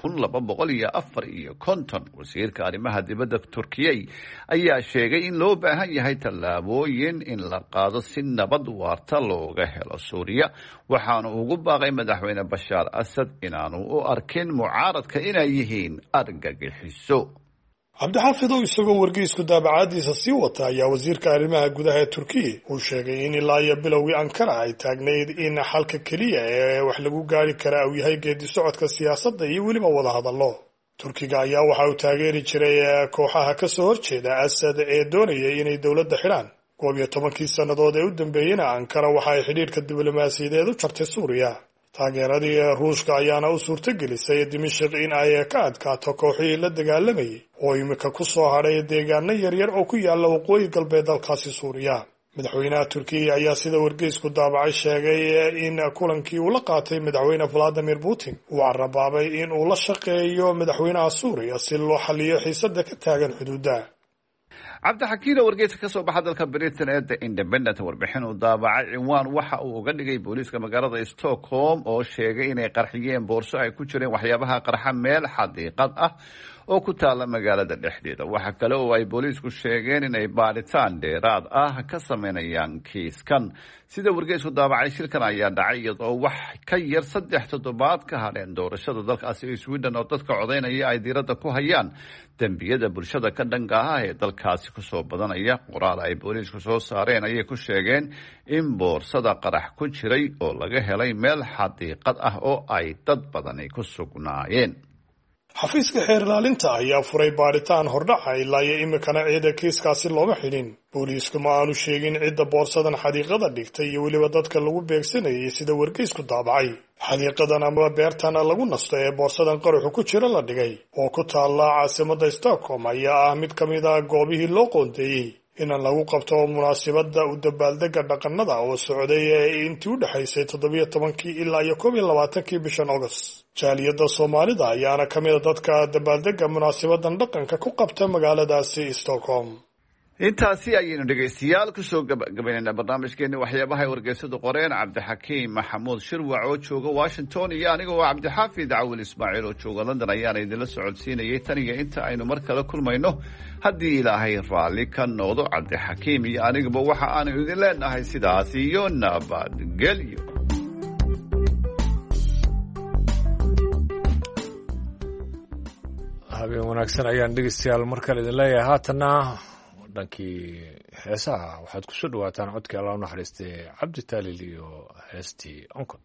2254. wasiirka arrimaha dibadda Turkiya ayaa sheegay in loo baahan yahay tallaabooyin in la qaado si nabad waarta looga helo Suuriya. waxaana ugu baaqay madaxweyne Bashar Assad inaanu u arkin mucaaradka inay yihiin argagixiso. cabdixaafid oo isagoo wargeysku daabacadiisa sii wata ayaa wasiirka arrimaha gudaha ee Turkiya uu sheegay in ilaa iyo bilowgii Ankara ay taagnayd in xalka keliya ee wax lagu gaari kara uu yahay geedi socodka siyaasadda iyo weliba wada hadallo. Turkiga ayaa waxa uu taageeri jiray kooxaha ka soo horjeeda Assad ee doonayay inay dowladda xidhaan. 12 sannadood ee u dambeeyayna Ankara waxa ay xidhiidhka diblomaasiyadeed u jartay Suuriya. taageeradii Ruushka ayaana u suurtagelisay Dimashq in ay ka adkaato kooxihii la dagaalamayay oo imika ku soo hadhay deegaano yaryar oo ku yaala waqooyi galbeed dalkaasi Suuriya. madaxweynaha Turkiya ayaa sida wargeysku daabacay sheegay in kulankii uu la qaatay madaxweyne Vladimir Putin uu carabaabay in uu la shaqeeyo madaxweynaha Suuriya si loo xalliyo xiisadda ka taagan xuduudda. cabdixakiin oo wargeyska kasoo baxa dalka Britain ee The Independent warbixin uu daabacay ciwaan waxa uu uga dhigay booliiska magaalada Stockholm oo sheegay inay qarxiyeen boorso ay ku jireen waxyaabaha qarxa meel xadiiqad ah oo ku taala magaalada dhexdeeda. waxa kale oo ay booliisku sheegeen inay baaritaan dheeraad ah ka sameynayaan kiiskan. sida wargeysku daabacay shilkan ayaa dhacay iyadoo wax ka yar 3 toddobaad ka hadheen doorashada dalkaasi Sweden oo dadka codeynaya ay diiradda ku hayaan dambiyada bulshada ka dhanka ah ee dalkaasi kusoo badanaya. qoraal ay booliisku soo saareen ayay ku sheegeen in boorsada qarax ku jiray oo laga helay meel xadiiqad ah oo ay dad badani ku sugnaayeen. xafiiska xeer ilaalinta ayaa furay baaritaan hordhaca ilaa iyo imikana ciida kiiskaasi looma xidhin. booliisku ma aanu sheegin cidda boorsadan xadiiqada dhigtay iyo weliba dadka lagu beegsanayay sida wargeysku daabacay. xadiiqadan ama beertana lagu nasto ee boorsadan qaraxu ku jira la dhigay oo ku taala caasimadda Stockholm ayaa ah mid ka mid ah goobihii loo qoondeeyey in lagu qabto munaasabada u dabaaldega dhaqanada oo socday intii u dhaxaysay 17 ilaa 21 bishan August. Jaaliyada Soomaalida ayaana kamid ah dadka dabaaldega munaasabadan dhaqanka ku qabta magaaladaasi Stockholm. intaasi ayaynu dhegaystayaal kusoo gabagabaynayna barnaamijkeeni waxyaabaha ay wargeysadu qoreen. cabdixakiim maxamuud shirwac oo jooga Washington iyo aniga oo cabdixaafid cawil ismaaciil oo jooga London ayaana idinla socodsiinayay tan iyo inta aynu mar kale kulmayno haddii ilaahay raalli ka noqdo. cabdixakiim iyo anigaba waxa aanu idin leenahay sidaas iyo nabadgelyo. habeen wanaagsan ayaan dhegeystayaal mar kale idin leeyahay. haatana dhankii heesaha waxaad ku soo dhawaataan codkii Allah u naxariistay Cabdi Taalil iyo heestii Onkod.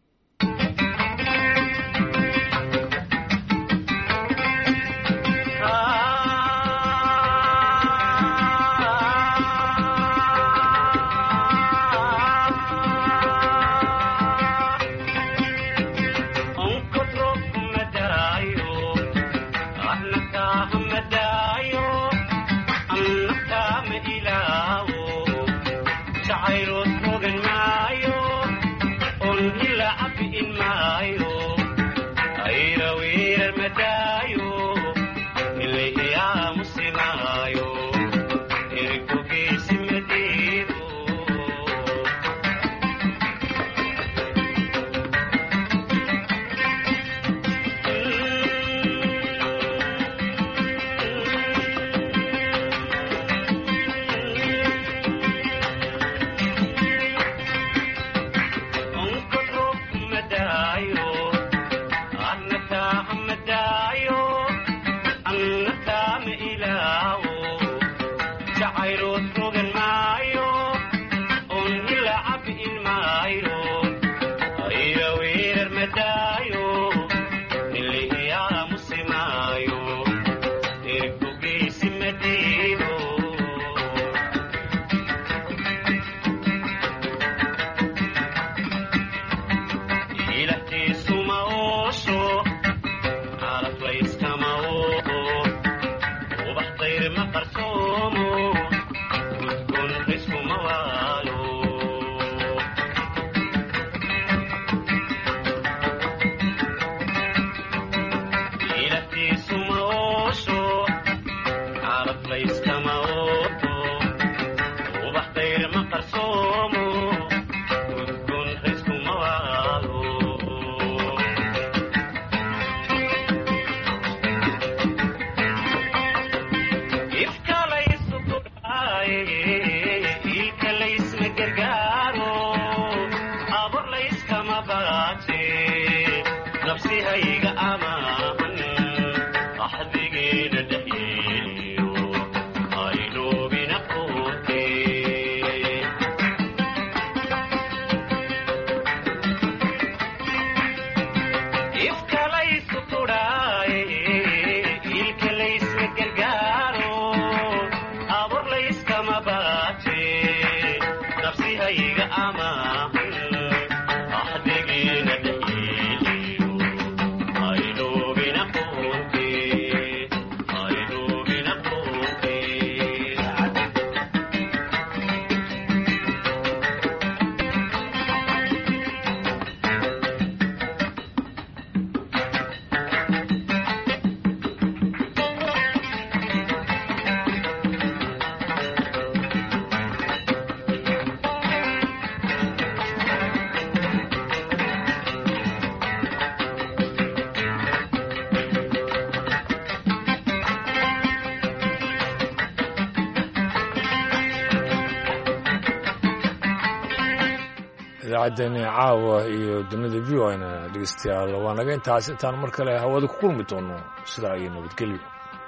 idaacaddeeni caawa iyo dunida VOA-na dhegeystayaal waa naga intaas. intaan mar kale hawada ku kulmi doono sidaa iyo nabadgelyo.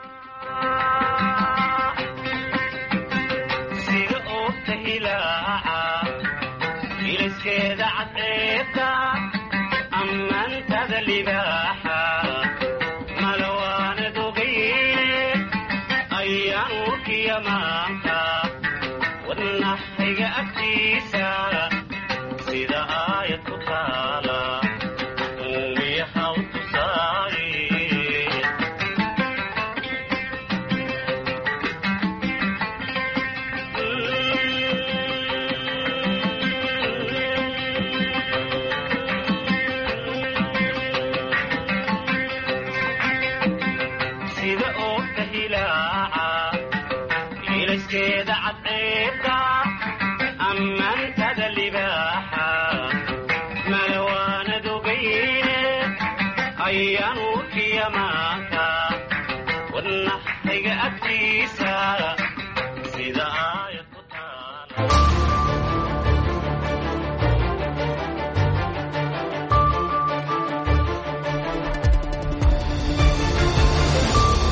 sida oo tahilaaca iliskeeda cadceebta ammaantada libaaxa malawaana dogayne ayaan urkiya maanta wadnaxayga agtiisa sida aayad ku taala uumiyaha u tusaay iga agtiisa sida aayad ku taala